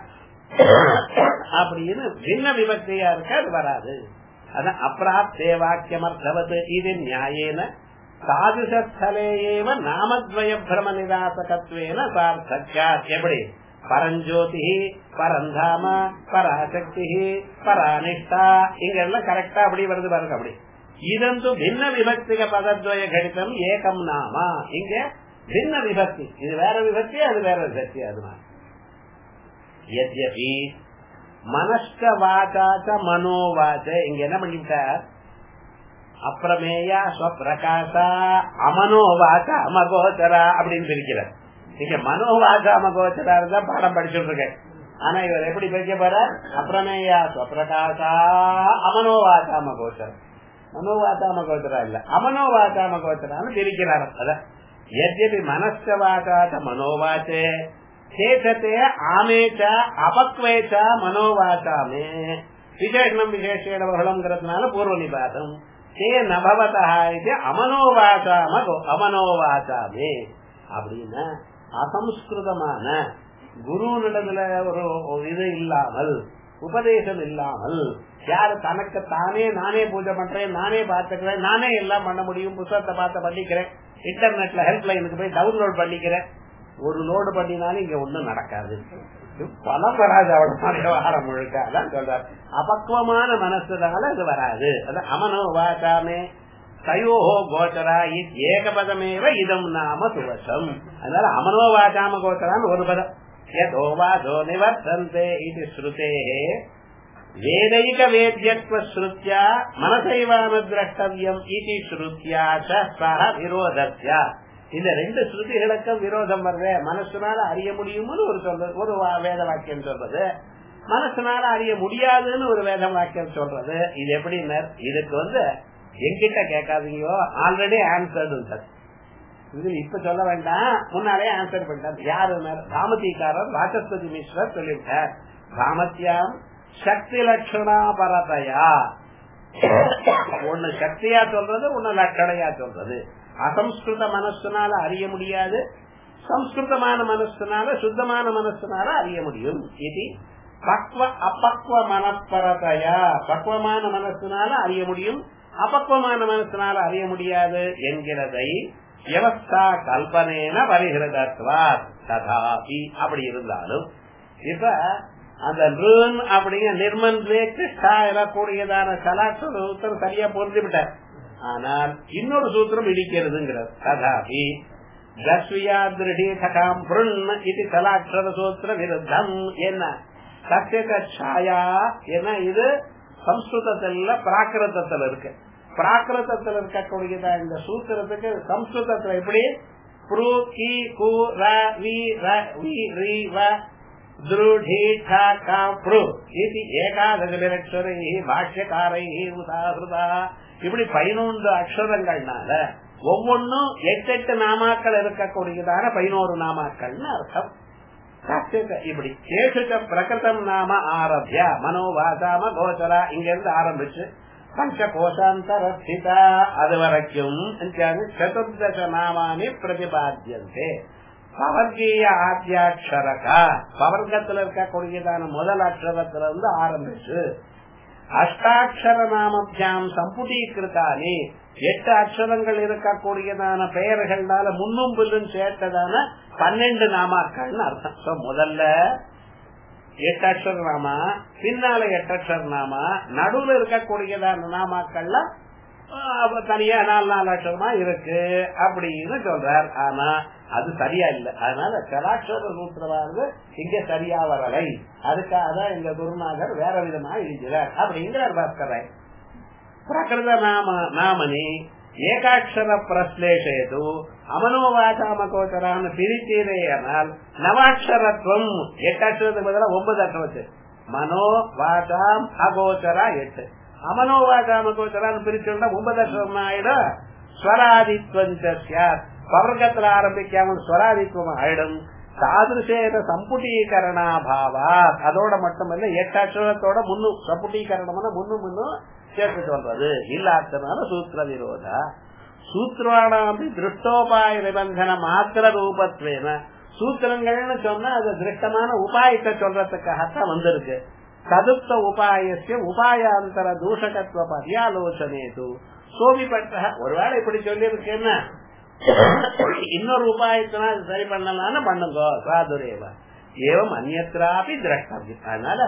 அப்படின்னு பின்ன விபக்தியா இருக்க அது வராது. அதான் அப்ராப்தே வாக்கியமர்த்தவது இது நியாயேன சாதுஷஸ்தலேயேவ நாமத்வய பிரம நிராசகத்வேன சார்த்தக்யா. எப்படி பரஞ்சோதி பரந்தாம பராசக்தி பரானிஷ்டா இங்கெல்லாம் கரெக்டா அப்படி வருது பாருங்க. அப்படி இதந்து பின்ன விபக்திக பதத்வய கடிதம் ஏகம் நாமா. இங்க பின்ன விபக்தி, இது வேற விபக்தி அது வேற விபக்தி. அதுதான் யத்யபி மனஷ்ட வாசாச்ச மனோவாச்ச. இங்க என்ன பண்ணிவிட்டார், அப்ரமேயா ஸ்வப்பிரகாசா அமனோவாச்ச அமகோச்சரா அப்படின்னு பிரிக்கிறார். நீங்க மனோவாச்ச அமகோச்சரா இருந்தா பாடம் படிச்சுட்டு இருக்கேன். ஆனா இவர் எப்படி பிரிக்க போற, அப்ரமேயா ஸ்வப்பிரகாசா அமனோவாச்ச அமகோச்சரா. மனோவாச்ச அமகோச்சரா இல்ல, அமனோவாச்ச அமகோச்சரான்னு பிரிக்கிறார். அதான் யத்யபி மனஷ்ட வாசாச்ச மனோவாச்சே சேஷத்தே ஆமேச்ச அபக்வேச்ச மனோவாசாமே விசேஷனம் விசேஷேணவர்களம்ங்கிறதுனால பூர்வ நிபாதம் தே நபவதா இது அமனோவாசாமே. அப்படின்னா அசம்ஸ்கிருதமான குருனிடத்துல ஒரு இது இல்லாமல், உபதேசம் இல்லாமல், யாரு தனக்கு தானே நானே பூஜை பண்றேன், நானே பாத்துக்கிறேன், நானே எல்லாம் பண்ண முடியும், புத்தகத்தை பார்த்து பண்ணிக்கிறேன், இன்டர்நெட்ல ஹெல்ப் லைனுக்கு போய் டவுன்லோட் பண்ணிக்கிறேன், ஒரு லோடு பண்ணினாலும் இங்க ஒண்ணும் நடக்காது, பலம் வராது. அவ்வளவு விவகாரம் முழுக்க அதான் சொல்றாரு. அபக்வமான மனசுனால அது வராது. அது அமனோவாசாமே தயோஹோ கோச்சரா ஏகபதமேவ இதம் நாம சுவசம். அதனால அமனோவாசாம கோச்சரான்னு ஒரு பதம். யதோவாசோ நிவர்த்தந்தே இது ஸ்ருதே வேதைக வேத்யத்வ ஸ்ருத்யா மனசைவான திரஷ்டவியம் இது ஸ்ருத்யா சஹ விரோதத்யா. இந்த 2 ஸ்ருதிகளுக்கும் விரோதம் வருது. மனசுனால அறிய முடியும்னு ஒரு சொல்றது, ஒரு வேத வாக்கியம் சொல்றது, மனசுனால அறிய முடியாதுன்னு ஒரு வேத வாக்கியம் சொல்றது. இது எப்படின்னு இதுக்கு என்கிட்ட கேட்காதீங்கோ, ஆல்ரெடி ஆன்சர்டு சார். இது இப்ப சொல்ல வேண்டாம், முன்னாலே ஆன்சர் பண்ணிட்டார். யாரு ராமதிகாரர் வாசஸ்பதி மிஸ்ரர் சொல்லிவிட்டார். ராமத்யாம் சக்தி லட்சணா பரதையா ஒண்ணு சக்தியா சொல்றது, ஒண்ணு லட்சணையா சொல்றது. அசம்ஸ்கிருத மனசுனால அறிய முடியாது, சம்ஸ்கிருதமான மனசுனால சுத்தமான மனசுனால அறிய முடியும். இது பக்வ அப்பக்வ மனப்பரதையா, பக்குவமான மனசுனால அறிய முடியும், அபக்குவமான மனசுனால அறிய முடியாது என்கிறதை வியவஸ்தா கல்பனேன வருகிறதா ததாபி. அப்படி இருந்தாலும் இப்ப அந்த அப்படிங்கிற நிர்மன் எழக்கூடியதான சலாட்ச சூத்திரம் சரியா பொருந்தி விட்டார். ஆனால் இன்னொரு சூத்திரம் இடிக்கிறதுங்கிறது. ததாபி தஸ்வியா திருடீகாம் இது சலாட்சர சூத்திர விருத்தம். என்ன சத்தியகாயா? ஏன்னா இது சம்ஸ்கிருதத்துல பிராகிருதத்துல இருக்கு. பிராகிருதத்துல இருக்கக்கூடியதா இந்த சூத்திரத்துக்கு சம்ஸ்கிருதத்துல எப்படி ஏகாதசரே பாஷ்யக்காரை உதாகிருதா இப்படி 11 அக்ஷரங்கள்னால ஒவ்வொன்னும் 8 நாமாக்கள் இருக்கக்கூடியதான 11 நாமாக்கள்னு அர்த்தம். இப்படி கேசுக பிரகிருதம் நாம ஆரம்பிய மனோவாசாம கோச்சரா இங்க இருந்து ஆரம்பிச்சு பஞ்ச கோஷாந்தரா அது வரைக்கும் சதுர்தச நாமானி பிரதிபாத்தியந்தே. பவர்கீய ஆத்தியாட்சரகா பவர்க்கத்துல இருக்கக்கூடியதான முதல் அக்ஷரத்துல இருந்து ஆரம்பிச்சு அஷ்டாட்சர நாமபியாம் சம்புடீகிருத்தானி 8 அக்ஷரங்கள் இருக்கக்கூடியதான பெயர்கள்னால முன்னும் பின்னும் சேர்த்ததான 12 நாமாக்கள்னு அர்த்தம். முதல்ல 8 அக்ஷர நாமா, பின்னால 8 அக்ஷர நாமா, நடுவுல இருக்கக்கூடியதான நாமாக்கள்ல தனியா 4 அக்ஷரமா இருக்கு அப்படின்னு சொல்றார். ஆனா அது சரியா இல்ல. அதனால சலாட்சர சூத்திரவாக இங்க சரியா வரலை. அதுக்காக தான் எங்க குருநாதர் வேற விதமா இருக்கிறார் அப்படிங்கிறார் பாஸ்கராய். பிரகிருத நாமனி ஏகாட்சர பிரஸ்லேஷயது அமனோவாசாம கோச்சரான்னு பிரித்தீரையானால் நவாட்சரத்துவம் 8 அக்ஷரத்துக்கு பதிலாக 9 அக்ஷரத்து மனோ வாசாம் அகோச்சரா 8 அமனோவாசாம கோச்சரான்னு பிரிச்சுட்டா 9 அக்ஷரம் ஆயிடும். ஸ்வராதித்வம் பவர்க்கத்துல ஆரம்பிக்காமல் ஸ்வராதித்வம் ஆயிடும். சாதிருஷேன சம்புட்டீகரணாபாவா அதோட மட்டுமல்ல 8 அக்ஷரத்தோட முன்னும் சம்புட்டீகரணம் முன்னும் சேர்த்து சொல்றது இல்லாதனால சூத்திர விரோதா. சூத்திராணாமி திருஷ்டோபாய நிபந்தன மாத்திர ரூபத்வேன சூத்திரங்கள்னு சொன்னா அது திருஷ்டமான உபாயத்தை சொல்றதுக்காகத்தான் வந்திருக்கு. சதுப்த உபாயசிய உபாயாந்தர தூஷகத்துவ பரியாலோசனேது சோபிப்பட்ட ஒருவேளை இப்படி சொல்லி இருக்கேன்னா இன்னொரு உபாயத்தினா சரி பண்ணலான்னு பண்ணுங்க சாதுரேவ ஏவம் அந்நியத்திராபி திரஷ்டவியம். அதனால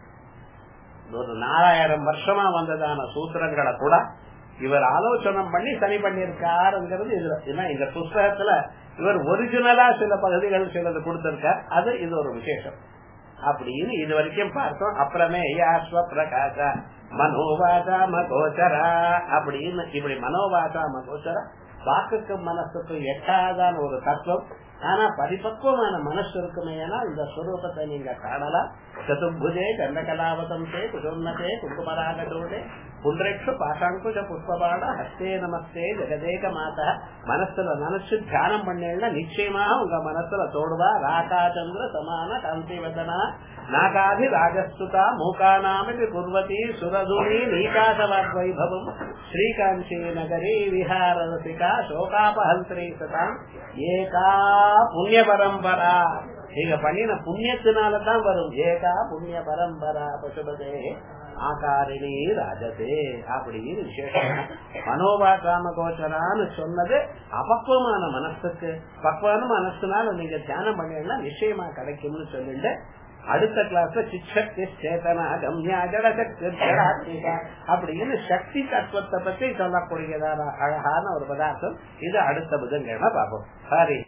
ஒரு 4000 வருஷமா வந்ததான சூத்திரங்களை கூட இவர் ஆலோசனை பண்ணி சரி பண்ணிருக்காருங்கிறது இதுல. இந்த புஸ்தகத்துல இவர் ஒரிஜினலா சில பகுதிகள் சிலது கொடுத்திருக்கார். அது இது ஒரு விசேஷம் அப்படின்னு இது வரைக்கும் பார்த்தோம். அப்புறமே யாஸ்வ பிரகாச மனோவாசாம கோச்சரா அப்படின்னு இப்படி மனோவாசாம கோச்சரா வாக்குக்கும் மனசுக்கும் எட்டாதான ஒரு தத்துவம். ஆனா பரிபக்குவமான மனசு இருக்குமே இந்த ஸ்வரூபத்தை நீங்க காணலாம். சதுர்புஜே கண்டகலாவதந்தே குசுன்னதே குங்குமராகதோடே புண்ட்ரேஷு பாசாங்குஷ புஷ்பபாட ஹஸ்தே நமஸ்தே ஜெகதேக மாதா மனசுல நினைச்சு தியானம் பண்ணேன்னா நிச்சயமா உங்க மனசுல தோடுவா. ராகாச்சந்திர சமான காந்திவதனா நாகாதி ராஜஸ்துதா மூகானாமி குர்வதி சுரதுனி நீகாசவாத் வைபவம் ஸ்ரீகாந்தி நகரி விஹார ரசிகா சோகாபஹந்திரி சதாம் ஏகா புண்ணிய பரம்பரா. நீங்க பண்ணின புண்ணியத்தினாலதான் வரும். ஏகா புண்ணிய பரம்பரா பசுபதே ஆகாரிணி ராஜதே அப்படின்னு விசேஷம். மனோவா காம கோச்சரான்னு சொன்னது அபக்குவமான மனசுக்கு. பக்குவான மனசுனால நீங்க தியானம் பண்ணீங்கன்னா நிச்சயமா கிடைக்கும்னு சொல்லிட்டு அடுத்த கிளாஸ்ல சிக்ஷக்தி சேதனா கம்யா ஜடசக்தி அப்படின்னு சக்தி தத்துவத்தை பத்தி சொல்லக்கூடியதான அழகான ஒரு பதார்த்தம். இது அடுத்த புதன்கிழமை பார்ப்போம். சரி.